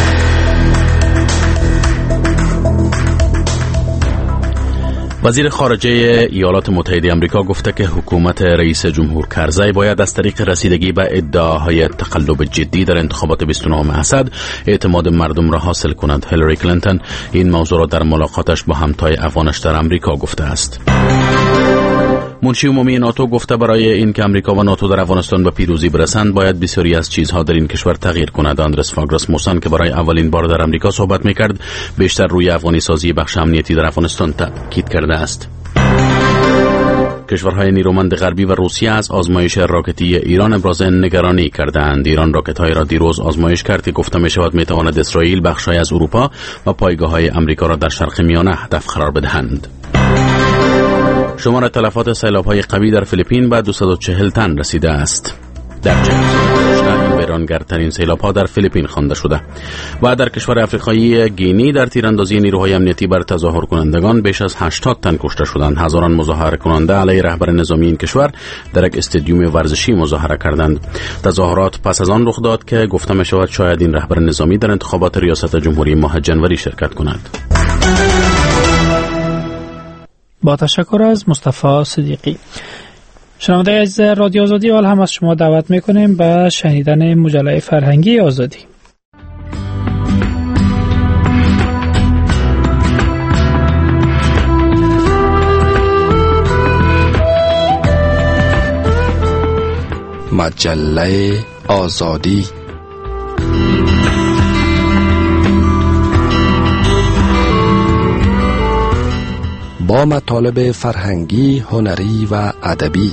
وزیر خارجه ایالات متحده آمریکا گفته که حکومت رئیس جمهور کرزی باید از طریق رسیدگی به ادعاهای تقلب جدی در انتخابات بیست و نهم اسد اعتماد مردم را حاصل کند. هیلاری کلینتون این موضوع را در ملاقاتش با همتای افغانش در آمریکا گفته است. منشی عمومی ناتو گفته برای این که امریکا و ناتو در افغانستان به پیروزی برسند باید بسیاری از چیزها در این کشور تغییر کند. آندرس فاگرس موسن که برای اولین بار در امریکا صحبت میکرد بیشتر روی افغانی سازی بخش امنیتی در افغانستان تاکید کرده است. کشورهای نیرومند غربی و روسیه از آزمایش راکتی ایران ابراز نگرانی کردند. ایران راکت‌های را دیروز آزمایش کرد که گفته می‌شود می‌تواند اسرائیل، بخش‌های از اروپا و پایگاه‌های امریکا را در شرق میانه هدف قرار بدهند. شمار تلفات سیلاب‌های قوی در فیلیپین به دویست و چهل تن رسیده است. در چهل سال گذشته این ویرانگرترین سیلاب‌ها در فیلیپین خوانده شده. و در کشور افریقایی گینی در تیراندازی نیروهای امنیتی بر تظاهر کنندگان بیش از هشتاد تن کشته شدند. هزاران مظاهره کننده علیه رهبر نظامی این کشور در یک استادیوم ورزشی مظاهره کردند. تظاهرات پس از آن رخ داد که گفته می‌شود شاید این رهبر نظامی در انتخابات ریاست جمهوری ماه جنوری شرکت کند. با تشکر از مصطفی صدیقی. شنونده از رادیو آزادی حال هم از شما دعوت میکنیم به شنیدن مجله فرهنگی آزادی. مجله آزادی با مطالب فرهنگی، هنری و ادبی.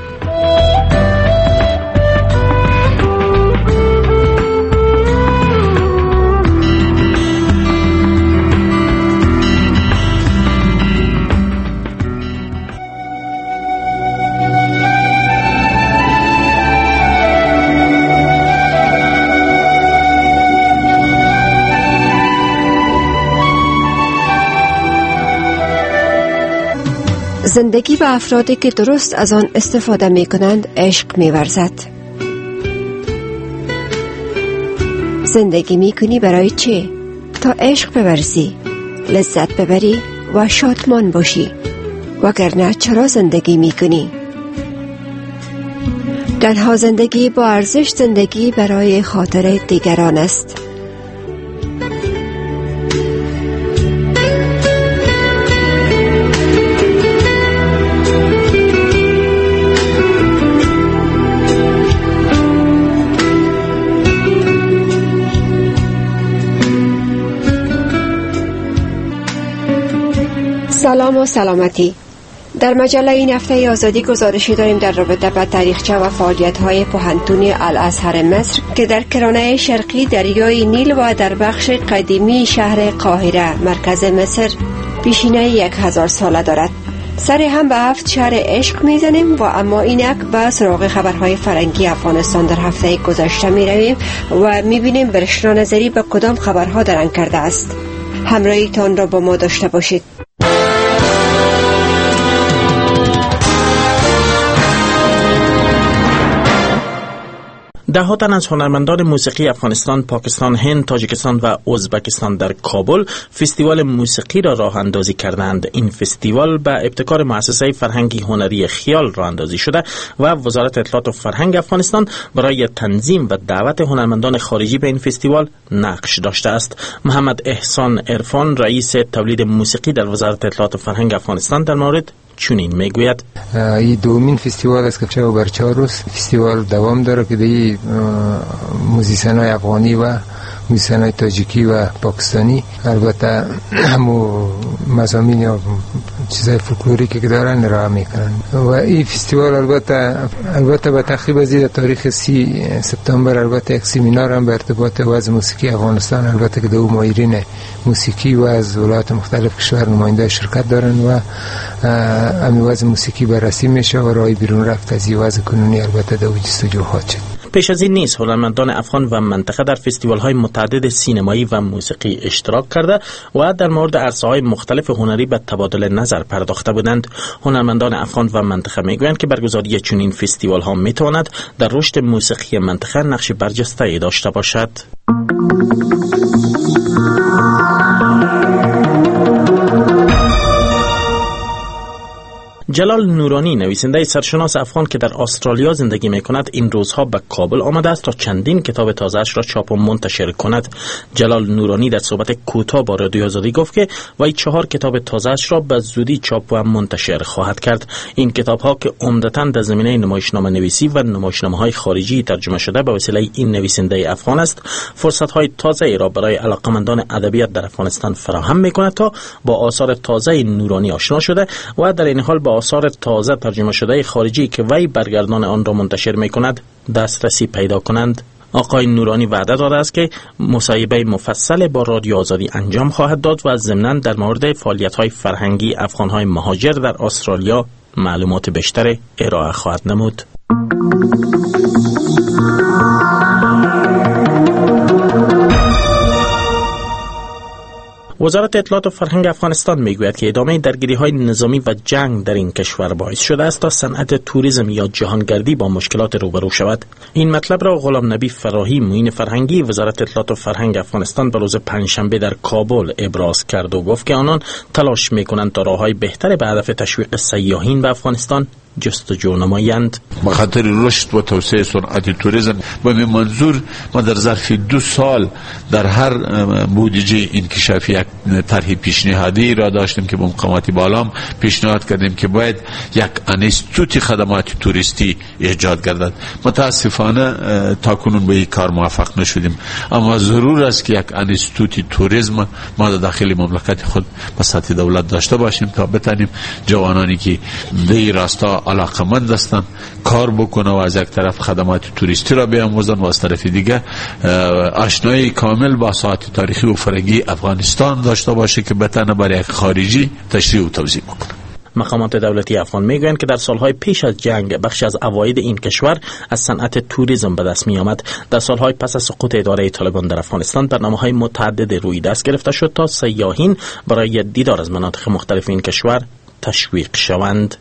زندگی به افرادی که درست از آن استفاده می کنند عشق می ورزد. زندگی می کنی برای چه؟ تا عشق بورزی، لذت ببری و شادمان باشی. وگرنه چرا زندگی می کنی؟ تنها زندگی با ارزش زندگی برای خاطر دیگران است. سلام و سلامتی. در مجله این هفته آزادی گزارشی داریم در رابطه با تاریخچه و فعالیت‌های پوهنتون الازهر مصر که در کرانه شرقی دریای نیل و در بخش قدیمی شهر قاهره مرکز مصر پیشینه یک هزار ساله دارد. سر هم به هفت شهر عشق میزنیم و اما اینک به سراغ خبرهای فرنگی افغانستان در هفته گذشته می رویم و می بینیم برشنا نظری به کدام خبرها درنگ کرده است. همراهیتان را با ما داشته باشید. ده تن از هنرمندان موسیقی افغانستان، پاکستان، هند، تاجیکستان و ازبکستان در کابل فستیوال موسیقی را راه اندازی کردند. این فستیوال به ابتکار مؤسسه فرهنگی هنری خیال راه اندازی شده و وزارت اطلاعات و فرهنگ افغانستان برای تنظیم و دعوت هنرمندان خارجی به این فستیوال نقش داشته است. محمد احسان عرفان رئیس تولید موسیقی در وزارت اطلاعات و فرهنگ افغانستان در مورد چنین میگوید: این دومین فستیوال است که چه بر چهار روز فستیوال دوام داره که دی موزیسین‌های افغانی و موسیقی تاجیکی و پاکستانی، البته همو مضامین یا چیزای فولکلوریکی که دارن ارائه میکنن. و این فستیوال البته البته به تخریب از تاریخ سی سپتامبر البته یک سمینار هم به ارتباط وضع موسیقی افغانستان، البته که دو ماهرین موسیقی و از ولایات مختلف کشور نماینده شرکت دارن و امی وضع موسیقی بررسی میشه و راه بیرون رفت از این وضع کنونی البته دو جستجو خواهد شد. پیش از این نیز هنرمندان افغان و منطقه در فستیوال‌های متعدد سینمایی و موسیقی اشتراک کرده و در مورد عرصه‌های مختلف هنری به تبادل نظر پرداخته بودند. هنرمندان افغان و منطقه میگویند که برگزاری چنین فستیوال‌ها میتواند در رشد موسیقی منطقه نقش برجسته‌ای داشته باشد. جلال نورانی، نویسنده سرشناس افغان که در استرالیا زندگی میکند، این روزها به کابل آمده است تا چندین کتاب تازه‌اش را چاپ و منتشر کند. جلال نورانی در صحبت کوتاه با رادیو آزادی گفت که وی چهار کتاب تازه‌اش را به زودی چاپ و منتشر خواهد کرد. این کتاب‌ها که عمدتاً در زمینه نمایشنامه نویسی و نمایشنامه‌های خارجی ترجمه شده به وسیله این نویسنده افغان است، فرصت‌های تازه‌ای را برای علاقه‌مندان ادبیات در افغانستان فراهم می‌کند تا با آثار تازه نورانی آشنا شده و در این حال با آثار تازه ترجمه شده خارجی که وی برگردان آن را منتشر می کند دسترسی پیدا کنند. آقای نورانی وعده داده است که مصاحبه مفصل با رادیو آزادی انجام خواهد داد و ضمناً در مورد فعالیت‌های فرهنگی افغان‌های مهاجر در استرالیا معلومات بیشتر ارائه خواهد نمود. وزارت اطلاعات و فرهنگ افغانستان میگوید که ادامه درگیری‌های نظامی و جنگ در این کشور باعث شده است تا صنعت توریسم یا جهانگردی با مشکلات روبرو شود. این مطلب را غلام نبی فراهی، معین فرهنگی وزارت اطلاعات و فرهنگ افغانستان به روز پنجشنبه در کابل ابراز کرد و گفت که آنان تلاش می‌کنند تا راه‌های بهتر به هدف تشویق سیاحین به افغانستان جستجو نمایند. به خاطر رشد و توسعه صنعت توریسم به این منظور ما در ظرف دو سال در هر بودجه انکشافی یک طرح پیشنهادی را داشتیم که به مقامات بالا پیشنهاد کردیم که باید یک انستیتوت خدمات توریستی ایجاد گردد. متاسفانه تاکنون به این کار موفق نشدیم، اما ضرور است که یک انستیتوت توریسم ما در داخل مملکت خود به سطح دولت داشته باشیم تا بتانیم جوانانی که به راستا علاقمند هستند کار بکنه و از یک طرف خدمات توریستی را بیاموزن و از طرف دیگه آشنایی کامل با ساحت تاریخی و فرهنگی افغانستان داشته باشه که بتانه برای یک خارجی تشریح و توضیح بکنه. مقامات دولتی افغان میگویند که در سالهای پیش از جنگ بخش از عواید این کشور از صنعت توریسم به دست می آمد. در سالهای پس از سقوط اداره طالبان در افغانستان برنامه‌های متعدد روی دست گرفته شد تا سیاحین برای دیدار از مناطق مختلف این کشور تشویق شوند.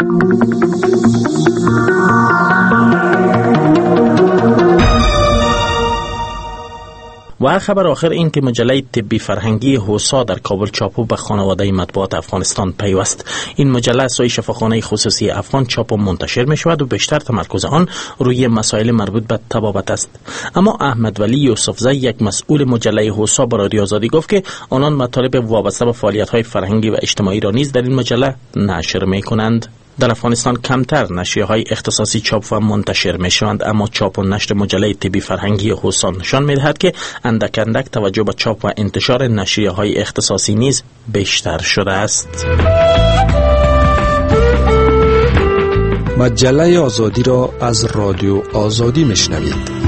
و خبر آخر این که مجله طبی فرهنگی هوسا در کابل چاپ و به خانواده مطبوعات افغانستان پیوست. این مجله از سوی شفاخانه خصوصی افغان چاپ و منتشر می شود و بیشتر تمرکز آن روی مسائل مربوط به طبابت است. اما احمد ولی یوسفزی، یک مسئول مجله هوسا، با رادیو آزادی گفت که آنان مطالب وابسته به فعالیت‌های فرهنگی و اجتماعی را نیز در این مجله نشر می کنند. در افغانستان کمتر نشریه‌های اختصاصی چاپ و منتشر می‌شوند، اما چاپ و نشر مجله طبی فرهنگی هوسا نشان می‌دهد که اندک اندک توجه به چاپ و انتشار نشریه‌های اختصاصی نیز بیشتر شده است. مجله آزادی را از رادیو آزادی میشنوید.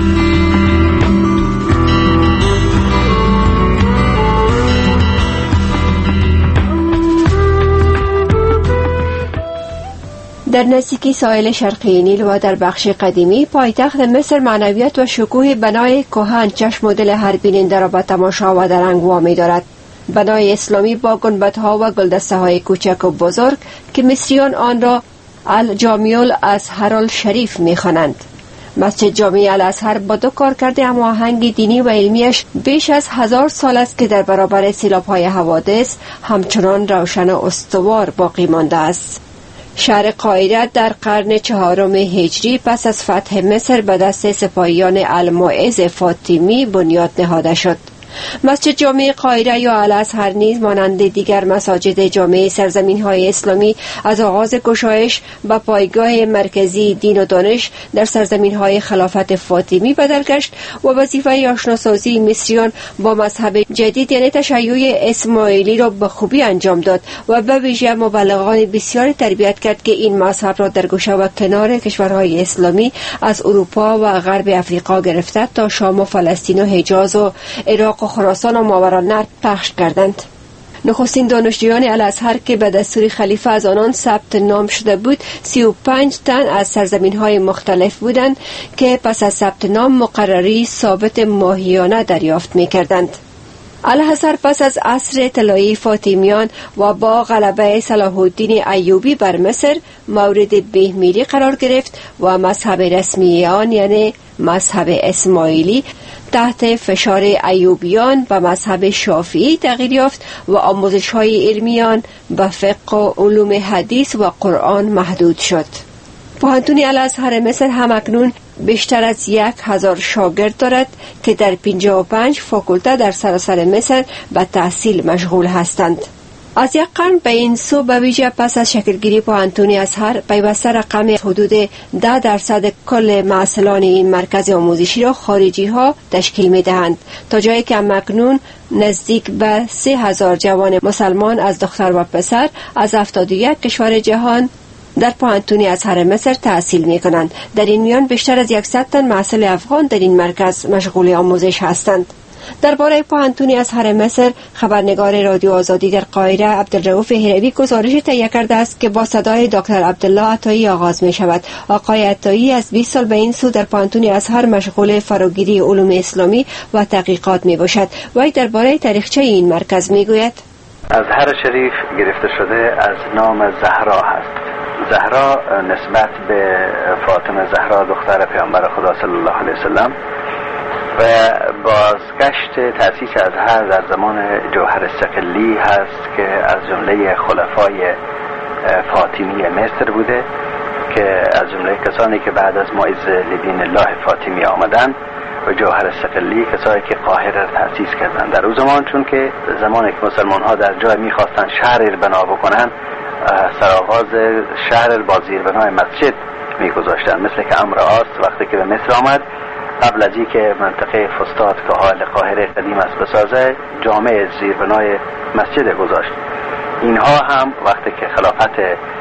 در نزدیکی ساحل شرقی نیل و در بخش قدیمی پایتخت مصر معنویت و شکوه بنای کهن چشم و دل هر بیننده را به تماشا و درنگ وامی دارد. بنای اسلامی با گنبدها و گلدسته‌های کوچک و بزرگ که مصریان آن را الجامع الازهر الشریف می‌خوانند. مسجد جامع الازهر با دو کارکرد هماهنگ دینی و علمیش بیش از هزار سال است که در برابر سیلاب‌های حوادث همچنان روشن و استوار باقی مانده است. شهر قاهره در قرن چهارم هجری پس از فتح مصر به دست سپاهیان الموعظ فاطمی بنیاد نهاده شد. مسجد جامع قاهره یا الازهر نیز مانند دیگر مساجد جامع سرزمین‌های اسلامی از آغاز گشایش به پایگاه مرکزی دین و دانش در سرزمین‌های خلافت فاطمی بدل گشت و وظیفه آشناسازی مصریان با مذهب جدید یعنی تشیع اسماعیلی را به خوبی انجام داد و به ویژه مبلغان بسیاری تربیت کرد که این مذهب را در گوشه و کنار کشورهای اسلامی از اروپا و غرب افریقا گرفته تا شام و فلسطین و حجاز و عراق و خراسان و ماوراءالنهر پخش کردند. نخستین دانشجویان الازهر که به دستور خلیفه از آنان ثبت نام شده بود سی و پنج تن از سرزمین‌های مختلف بودند که پس از ثبت نام مقرری ثابت ماهیانه دریافت می‌کردند. الازهر پس از عصر طلایی فاطمیان و با غلبه صلاح الدین ایوبی بر مصر مورد بهمیری قرار گرفت و مذهب رسمی آن یعنی مذهب اسماعیلی تحت فشار ایوبیان و مذهب شافعی تغییر یافت و آموزش‌های علمیان به فقه و علوم حدیث و قرآن محدود شد. پوهنتون الازهر مصر همکنون بیشتر از یک هزار شاگرد دارد که در پنجاه و پنج فاکولته در سراسر مصر به تحصیل مشغول هستند. از یک قرن به این سو به ویژه پس از شکلگیری پوهنتون ازهر پیوسته رقم حدود ده درصد کل محصلان این مرکز آموزشی را خارجی ها تشکیل می دهند تا جایی که مکنون نزدیک به سه هزار جوان مسلمان از دختر و پسر از هفتاد و یک کشور جهان در پوهنتون ازهر مصر تحصیل می کنند. در این میان بیشتر از صد تن محصل افغان در این مرکز مشغول آموزش هستند. درباره پوهنتون ازهر مصر خبرنگار رادیو آزادی در قاهره عبدالرؤوف هروی گزارش تهیه کرده است که با صدای دکتر عبدالله عطایی آغاز می شود. آقای عطایی از بیست سال به این سو در پوهنتون ازهر مشغول فراگیری علوم اسلامی و تحقیقات می باشد. وی درباره تاریخچه این مرکز می گوید: ازهر شریف گرفته شده از نام زهرا هست. زهرا نسبت به فاطمه زهرا دختر پیامبر خدا صلی الله علیه وسلم و بازگشت تأسیس ازهر در زمان جوهر صقلی هست که از جمله خلفای فاطمی مصر بوده که از جمله کسانی که بعد از معز لدین الله فاطمی آمدن و جوهر صقلی کسانی که قاهره را تأسیس کردند در اون زمان، چون که زمانی که مسلمان ها در جای میخواستن شهر بنا بکنن سرآغاز شهر با زیربنای مسجد میگذاشتن، مثل که امر آس وقتی که به مصر آمد قبل از اینکه منطقه فسطاط که حال قاهره قدیم است بسازه جامع زیربنای مسجد گذاشت. اینها هم وقتی که خلافت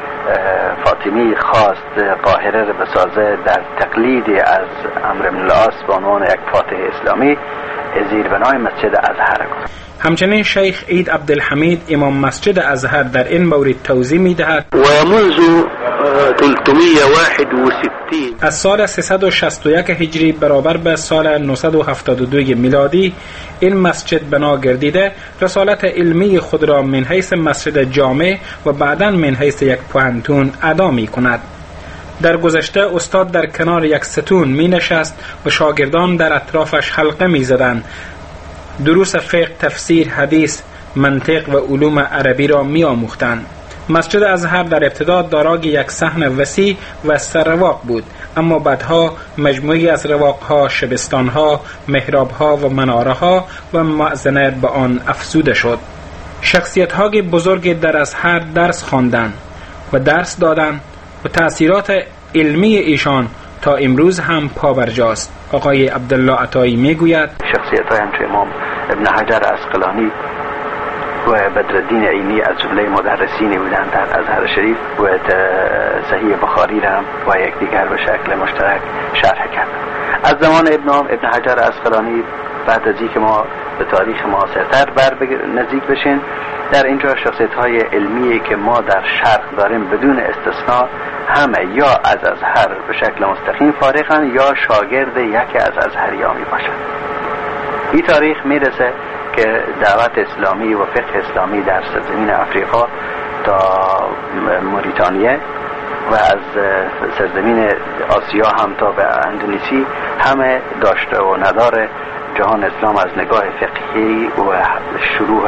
فاطمی خواست قاهره را بسازه در تقلیدی از امر بن العاص به عنوان یک فاتح اسلامی زیربنای مسجد ازهر گذاشت. همچنین شیخ عید عبدالحمید امام مسجد ازهر در این مورد توضیح می دهد: و منذ ثلاثمائة وواحد وستين از سال سیصد و شصت و یک هجری برابر به سال نهصد و هفتاد و دو میلادی این مسجد بنا گردیده رسالت علمی خود را من حیث مسجد جامع و بعداً من حیث یک پوهنتون ادا می کند. در گذشته استاد در کنار یک ستون می نشست و شاگردان در اطرافش حلقه می زدند. دروس فقه، تفسیر، حدیث، منطق و علوم عربی را می آموختند. مسجد ازهر در ابتدا دارای یک صحن وسیع و سررواق بود، اما بعدها مجموعی از رواقها، شبستانها، محرابها و منارهها و مؤذنه به آن افزوده شد. شخصیت‌های بزرگ در ازهر درس خواندند و درس دادند و تأثیرات علمی ایشان تا امروز هم پابرجاست. آقای عبدالله عطایی میگوید: شخصیت‌های همچون امام ابن حجر عسقلانی و بدرالدین عینی از جمله مدرسینی بودند در ازهر شریف و صحیح بخاری را هم با یکدیگر به شکل مشترک شرح کردند. از زمان ابن ابن حجر عسقلانی بعد از اینکه ما به تاریخ معاصرتر بر نزدیک بشین، در اینجا شخصیت‌های علمی که ما در شرق داریم بدون استثناء همه یا از ازهر به شکل مستقیم فارغن یا شاگرد یکی از ازهریان می باشند. این تاریخ میرسه که دعوت اسلامی و فقه اسلامی در سرزمین افریقا تا موریتانیه و از سرزمین آسیا هم تا به اندونزی همه داشته و نداره جهان اسلام از نگاه فقهی و شروع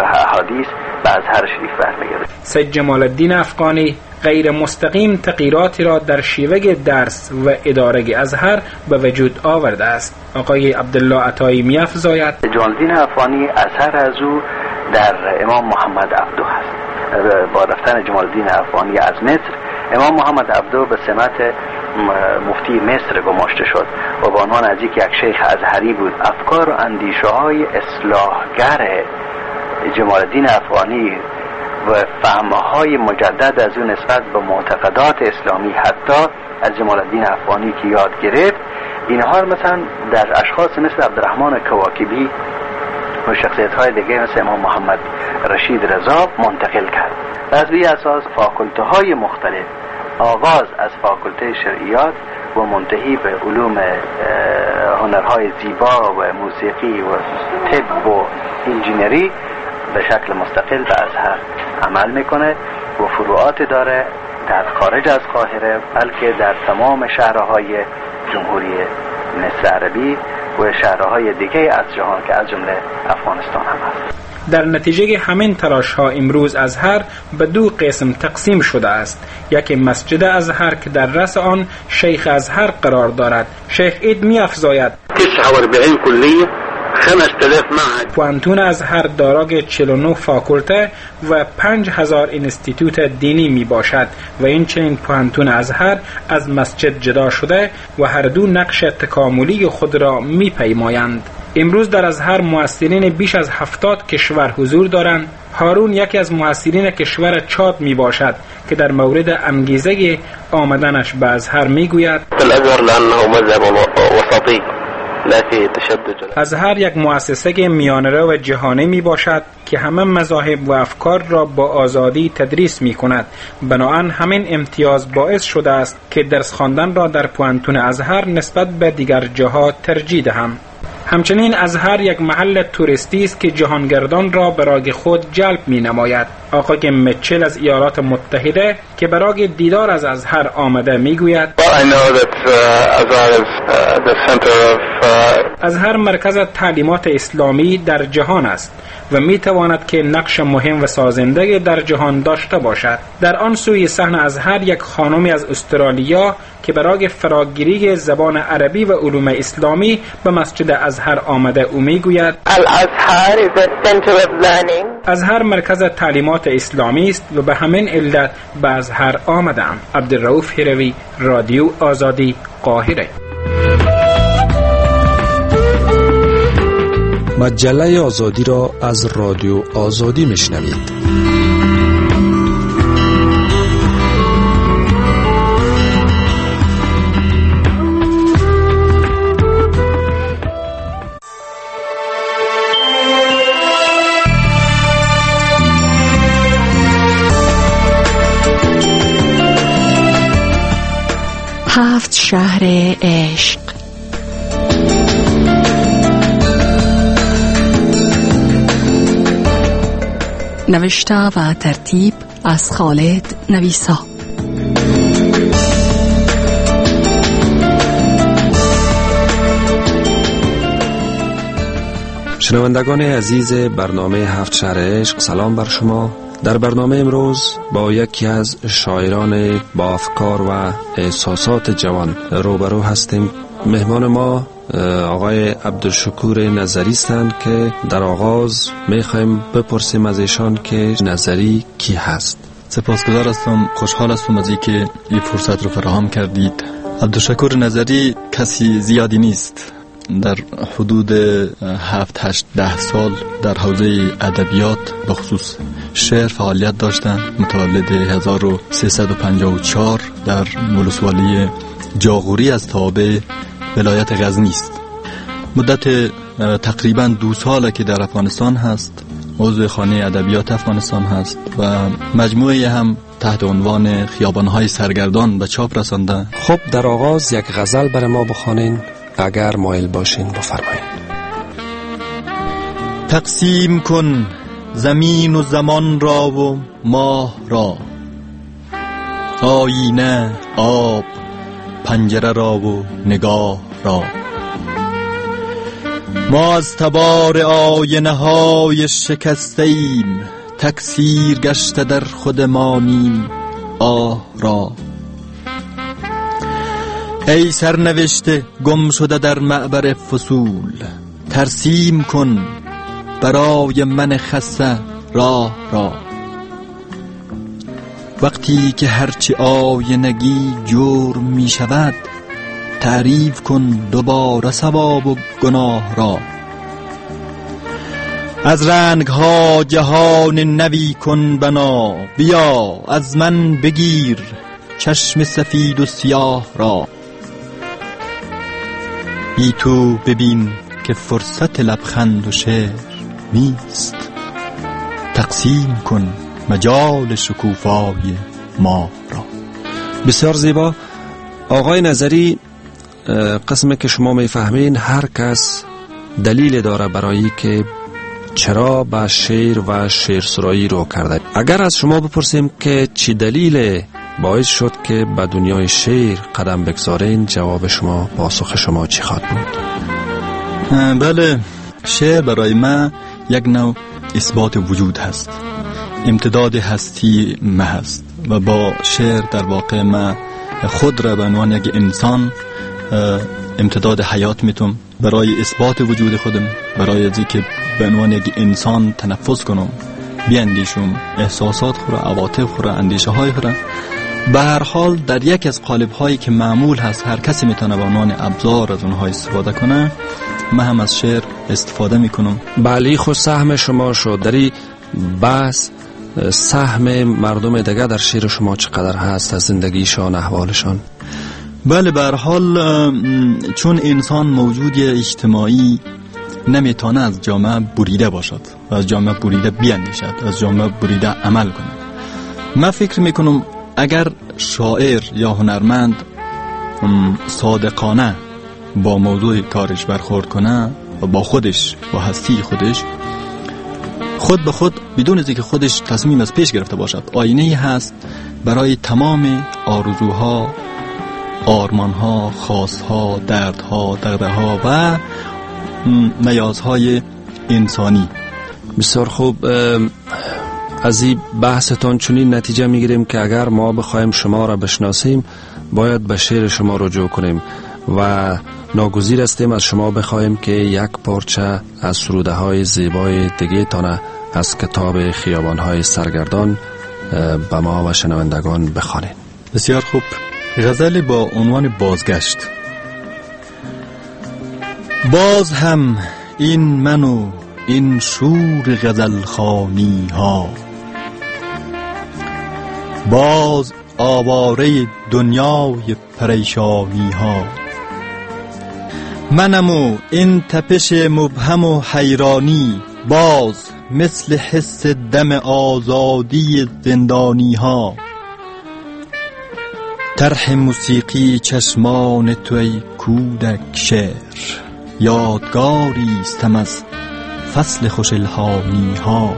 احادیث به ازهر شریف برمیگرده. سید جمال الدین افغانی غیر مستقیم تغییراتی را در شیوه درس و اداره ازهر به وجود آورده است. آقای عبدالله عطایی می‌افزاید جمال الدین افغانی اثر از او در امام محمد عبدو هست. با رفتن جمال الدین افغانی از مصر، امام محمد عبدو به سمت مفتی مصر گماشته شد و به عنوان از یک شیخ ازهری بود. افکار و اندیشه های اصلاحگر جمال الدین افغانی و فهمهای مجدد از اون نسبت به معتقدات اسلامی حتی از جمال الدین افغانی که یاد گرفت، اینها مثلا در اشخاص مثل عبدالرحمن کواکبی و شخصیت های دیگه مثل امام محمد رشید رضا منتقل کرد. از بی اساس فاکولته های مختلف، آغاز از فاکولته شرعیات و منتهی به علوم هنرهای زیبا و موسیقی و طب و انجینری به شکل مستقل به ازهر عمل میکنه و فروعات داره در خارج از قاهره، بلکه در تمام شهرهای جمهوری مصر عربی و شهرهای دیگه از جهان که از جمله افغانستان هم هست. در نتیجه همین تلاش ها امروز ازهر به دو قسم تقسیم شده است. یکی مسجد ازهر که در رأس آن شیخ ازهر قرار دارد. شیخ اید می افزاید تسعة وأربعين كلية خمسة آلاف معهد. پوانتون ازهر دارای چهل و نه فاکولته و پنج هزار انستیتوت دینی می باشد و این چنین پوانتون ازهر از مسجد جدا شده و هر دو نقش تکاملی خود را می پیمایند. امروز در ازهر مؤثرین بیش از هفتاد کشور حضور دارند. هارون یکی از مؤثرین کشور چاد می باشد که در مورد انگیزه آمدنش به ازهر می گوید الازهر لانه مذهب وسطی لا فيه تشدد. ازهر یک مؤسسه میانه‌رو و جهانی می باشد که همه مذاهب و افکار را با آزادی تدریس می کند. بنابراین همین امتیاز باعث شده است که درس خواندن را در پوانتون ازهر نسبت به دیگر جاها ترجیح دهم. همچنین ازهر یک محل توریستی است که جهانگردان را برای خود جلب می نماید. آقای میچل از ایالات متحده که برای دیدار از ازهر آمده می گوید ازهر مرکز تعلیمات اسلامی در جهان است و می تواند که نقش مهم و سازنده در جهان داشته باشد. در آن سوی صحن ازهر یک خانمی از استرالیا که برای فراگیری زبان عربی و علوم اسلامی به مسجد ازهر آمده او می گوید ازهر مرکز تعلیمات اسلامی است و به همین علت به ازهر آمدم. عبدالرؤوف هروی، رادیو آزادی، قاهره. مجله آزادی را از رادیو آزادی میشنوید. هفت شهر عشق. نوشته و ترتیب از خالد نویسا. شنوندگان عزیز برنامه هفت شهر عشق، سلام بر شما. در برنامه امروز با یکی از شاعران با افکار و احساسات جوان روبرو هستیم. مهمان ما آقای عبدالشکور نظری هستند که در آغاز میخوایم بپرسیم از ایشان که نظری کی هست. سپاسگزار هستم، خوشحال هستم از اینکه این فرصت رو فراهم کردید. عبدالشکور نظری کسی زیادی نیست. در حدود هفت هشت ده سال در حوزه ادبیات به خصوص شعر فعالیت داشتند. متولد هزار و سیصد و پنجاه و چهار در ولسوالی جاغوری از تابع ولایت غزنی است. مدت تقریبا دو ساله که در افغانستان هست، عضو خانه ادبیات افغانستان هست و مجموعه هم تحت عنوان خیابان‌های سرگردان به چاپ رسانده. خب در آغاز یک غزل برای ما بخوانین اگر مایل باشین، بفرمایید. تقسیم کن زمین و زمان را و ماه را، آینه، آب، پنجره را و نگاه را. ما از تبار آینه های شکسته ایم، تکثیر گشته در خودمانیم آه را. ای سرنوشته گم شده در معبر فصول، ترسیم کن برای من خسته راه را. وقتی که هرچی آینگی جرم می شود، تعریف کن دوباره ثواب و گناه را. از رنگ ها جهان نوی کن بنا، بیا از من بگیر چشم سفید و سیاه را. بی تو ببین که فرصت لبخند و شعر نیست، تقسیم کن مجال شکوفای ما را. بسیار زیبا. آقای نظری، قسمی که شما میفهمین هر کس دلیل داره برای که چرا به شعر و شعرسرایی رو کرده. اگر از شما بپرسیم که چی دلیل باعث شد که به دنیای شعر قدم بگذارین، جواب شما، پاسخ شما چی خواهد بود؟ بله، شعر برای من یک نوع اثبات وجود هست، امتداد هستی من هست و با شعر در واقع من خود را به عنوان یک انسان امتداد حیات میتونم برای اثبات وجود خودم، برای از اینکه به عنوان یک انسان تنفس کنم، بیاندیشم، احساسات خورا، عواطف خورا، اندیشه های خورا. به هر حال در یک از قالب هایی که معمول هست، هر کسی میتونه به عنوان ابزار از اونها استفاده کنه، من هم از شعر استفاده میکنم. بله، خود سهم شما شد داری بس سهم مردم دیگه در شعر شما چقدر هست از زندگیشان، احوالشان؟ بله، به هر حال چون انسان موجود اجتماعی نمیتونه از جامعه بریده باشد و از جامعه بریده بیاندیشد، از جامعه بریده عمل کنه. من فکر میکنم اگر شاعر یا هنرمند صادقانه با موضوع کارش برخورد کنه و با خودش، با هستی خودش، خود به خود بدون از اینکه خودش تصمیم از پیش گرفته باشد، آینه‌ای هست برای تمام آرزوها، آرمانها، خواستها، دردها، دغدغه‌ها و نیازهای انسانی. بسیار خوب. از این بحثتان چنین نتیجه میگیریم که اگر ما بخوایم شما را بشناسیم باید به شعر شما رجوع کنیم و ناگزیر استیم از شما بخوایم که یک پارچه از سروده های زیبای دیگه تانه از کتاب خیابان های سرگردان به ما و شنوندگان بخوانید. بسیار خوب. غزل با عنوان بازگشت. باز هم این من و این شور غزل خوانی ها، باز آواره دنیای پریشانی ها. منم و این تپش مبهم و حیرانی، باز مثل حس دم آزادی زندانی ها. طرح موسیقی چشمان تو ای کودک شعر، یادگاری استم از فصل خوش الهانی ها.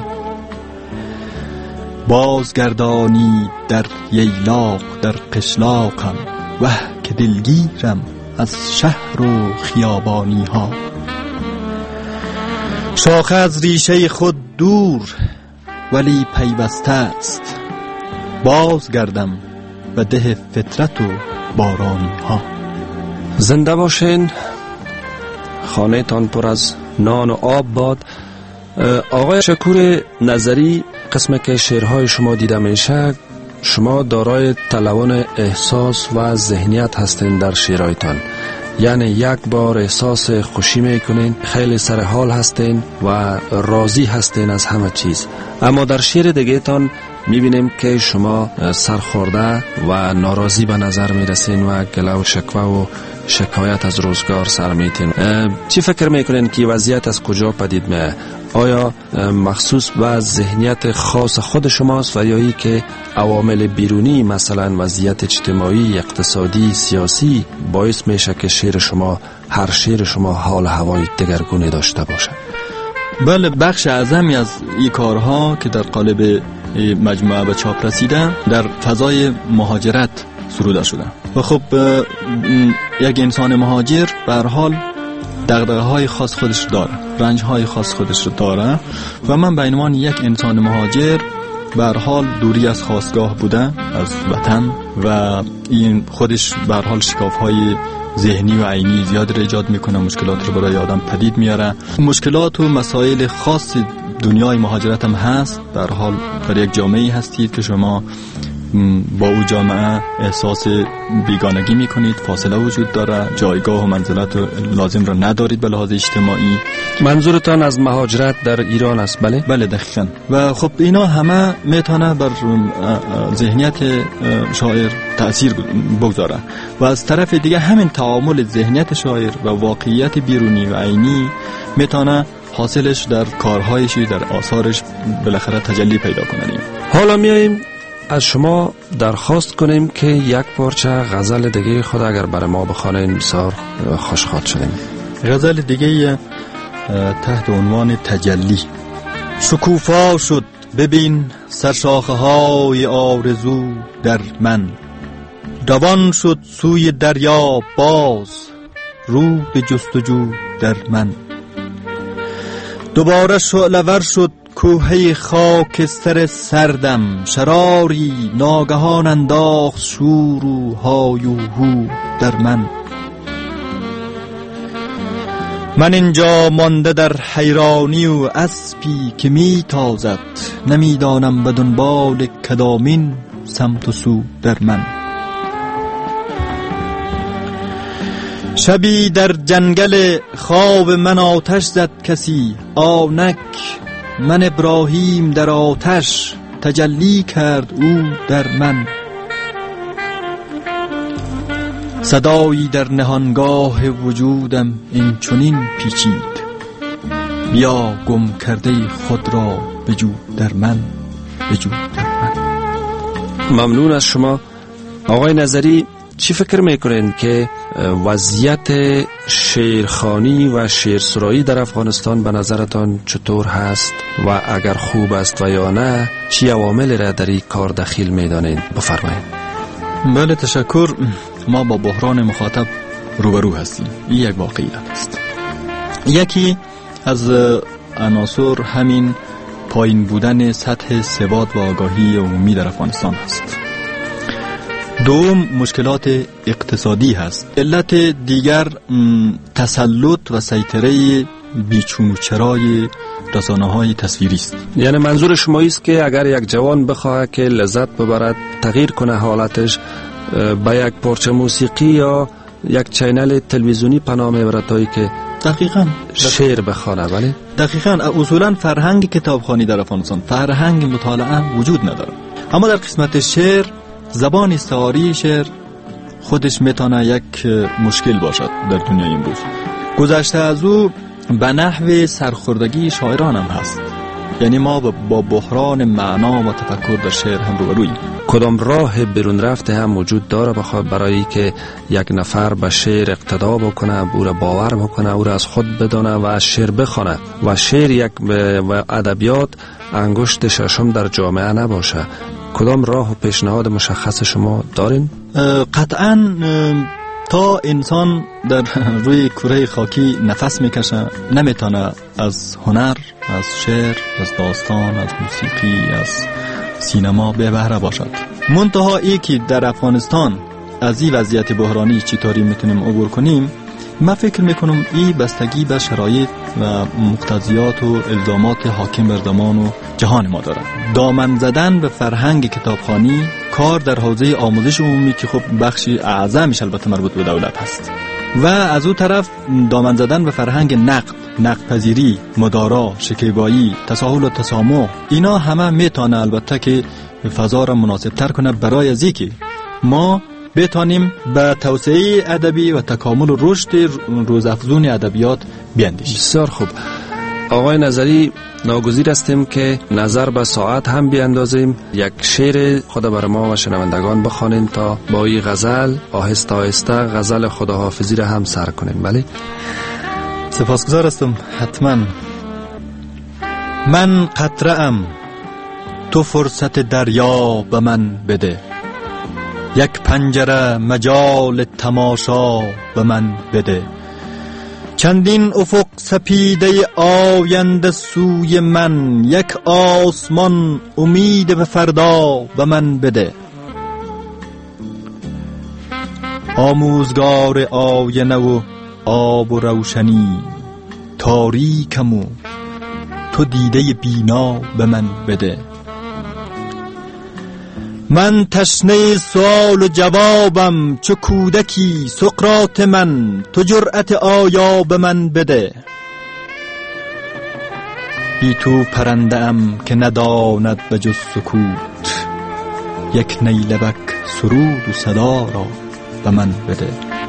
بازگردانی در ییلاق در قشلاقم، وه که دلگیرم از شهر و خیابانی ها. شاخه از ریشه خود دور ولی پیوسته است، بازگردم و ده فطرت و بارانی ها. زنده باشین، خانه تان پر از نان و آب باد. آقای شکور نظری، قسم که شعرهای شما دیده میشه شما دارای تلون احساس و ذهنیت هستین در شعرهایتان، یعنی یک بار احساس خوشی میکنین، خیلی سر حال هستین و راضی هستین از همه چیز، اما در شعر دیگه تان میبینیم که شما سرخورده و ناراضی به نظر میرسین و گله و شکوه و شکایت از روزگار سر میتین. چی فکر میکنین که وضعیت از کجا پدید میه؟ آیا مخصوص به ذهنیت خاص خود شماست و یا ای که عوامل بیرونی مثلا وضعیت اجتماعی، اقتصادی، سیاسی باعث میشه که شعر شما، هر شعر شما حال هوای دگرگونی داشته باشه؟ بله، بخش اعظمی از این کارها که در قالب مجموعه به چاپ رسیده در فضای مهاجرت سروده شده و خب یک انسان مهاجر به هر حال دغدغه های خاص خودش داره، رنج های خاص خودش داره و من به عنوان یک انسان مهاجر به هر حال دوری از خاستگاه بودن از وطن و این خودش به هر حال شکاف های ذهنی و عینی زیاد را ایجاد میکنه، مشکلات رو برای آدم پدید میاره. مشکلات و مسائل خاص دنیای مهاجرت هم هست. به هر حال در یک جامعه هستید که شما با او جامعه احساس بیگانگی میکنید، فاصله وجود داره، جایگاه و منزلت لازم را ندارید به لحاظ اجتماعی. منظورتان از مهاجرت در ایران است؟ بله بله دقیقاً. و خب اینا همه میتونه بر ذهنیت شاعر تأثیر بگذاره و از طرف دیگه همین تعامل ذهنیت شاعر و واقعیت بیرونی و عینی میتونه حاصلش در کارهایش در آثارش بالاخره تجلی پیدا کنه. حالا میاییم از شما درخواست کنیم که یک پارچه غزل دیگه خود اگر برای ما بخوانید بسیار خوشخواد شدیم. غزل دیگه تحت عنوان تجلی. شکوفا شد ببین سرشاخه های آرزو در من، دوان شد سوی دریا باز رو به جستجو در من، دوباره شعله‌ور شد کوهه خاک سر سردم، شراری ناگهان انداخت شور و های و هو در من. من اینجا مانده در حیرانی و اسبی که می تازد، نمیدانم به دنبال کدامین سمت و سو در من. شبی در جنگل خواب من آتش زد کسی، آنک من ابراهیم در آتش تجلی کرد او در من. صدایی در نهانگاه وجودم این چنین پیچید، بیا گم کرده خود را بجو در من، بجو در من. ممنون از شما آقای نظری. چی فکر میکنین که وضعیت شعرخوانی و شعرسرایی در افغانستان به نظرتان چطور هست و اگر خوب است و یا نه چی عوامل را در این کار دخیل میدانید؟ بفرمایید. بله تشکر. ما با بحران مخاطب روبرو هستیم، این یک واقعیت است. یکی از عناصر همین پایین بودن سطح ثبات و آگاهی عمومی در افغانستان است. دوم مشکلات اقتصادی هست. علت دیگر تسلط و سیطره بیچون و چرای رسانه‌های تصویری است. یعنی منظور شما است که اگر یک جوان بخواه که لذت ببرد، تغییر کنه حالتش، با یک پارچه موسیقی یا یک چینل تلویزیونی پناه میبرد تایی که دقیقاً شعر بخوانه. ولی دقیقاً اصولاً فرهنگ کتابخوانی در افغانستان، فرهنگ مطالعه وجود نداره. اما در قسمت شعر، زبان استعاری شعر خودش میتونه یک مشکل باشد در دنیای امروز. گذشته از او به نحو سرخوردگی شاعران هم هست. یعنی ما با بحران معنا و تفکر در شعر هم روبروییم. کدام راه بیرون رفته هم وجود داره بخواد برای که یک نفر به شعر اقتدا بکنه، او را باور بکنه، او را از خود بدانه و از شعر بخونه و شعر یک و ادبیات انگشت ششم در جامعه نباشه؟ کدام راه و پیشنهاد مشخص شما دارین؟ قطعاً تا انسان در روی کره خاکی نفس میکشه نمیتونه از هنر، از شعر، از داستان، از موسیقی، از سینما به بهره باشد. منتها ای که در افغانستان از این وضعیت بحرانی چطوری میتونیم عبور کنیم، من فکر میکنم این بستگی به شرایط و مقتضیات و الزامات حاکم بر زمان و جهان ما داره. دامن زدن به فرهنگ کتابخوانی کار در حوزه آموزش عمومی که خب بخشی اعظمش البته مربوط به دولت هست، و از اون طرف دامن زدن به فرهنگ نقد، نقد پذیری، مدارا، شکیبایی، تساهل و تسامح، اینا همه میتونه البته که فضا را مناسب تر کنه برای از اینکه ما بتانیم به توسعه ادبی و تکامل و رشد روزافزون ادبیات بیاندیشیم. بسیار خوب آقای نظری، ناگزیر هستیم که نظر به ساعت هم بیاندازیم. یک شعر خود بر ما و شنوندگان بخوانیم تا با این غزل آهسته آهسته غزل خداحافظی را هم سر کنیم. بله سپاسگزار هستم. حتما. من قطره ام، تو فرصت دریا به من بده، یک پنجره مجال تماشا به من بده، چندین افق سپیده آینده سوی من، یک آسمان امید به فردا به من بده. آموزگار آینه و آب و روشنی، تاریکم و تو دیده بینا به من بده. من تشنه سوال و جوابم چو کودکی سقراط من، تو جرأت آیا به من بده. بی تو پرنده ام که نداند به جز سکوت، یک نیلبک سرود و صدا را به من بده.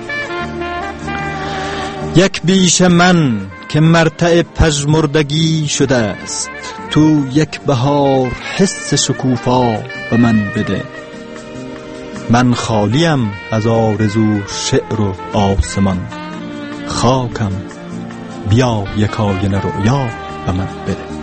یک بیش من که مرتع پژمردگی شده است، تو یک بهار حس شکوفا به من بده. من خالیم از آرزو شعر و آسمان، خاکم بیا یک آینه رؤیا به من بده.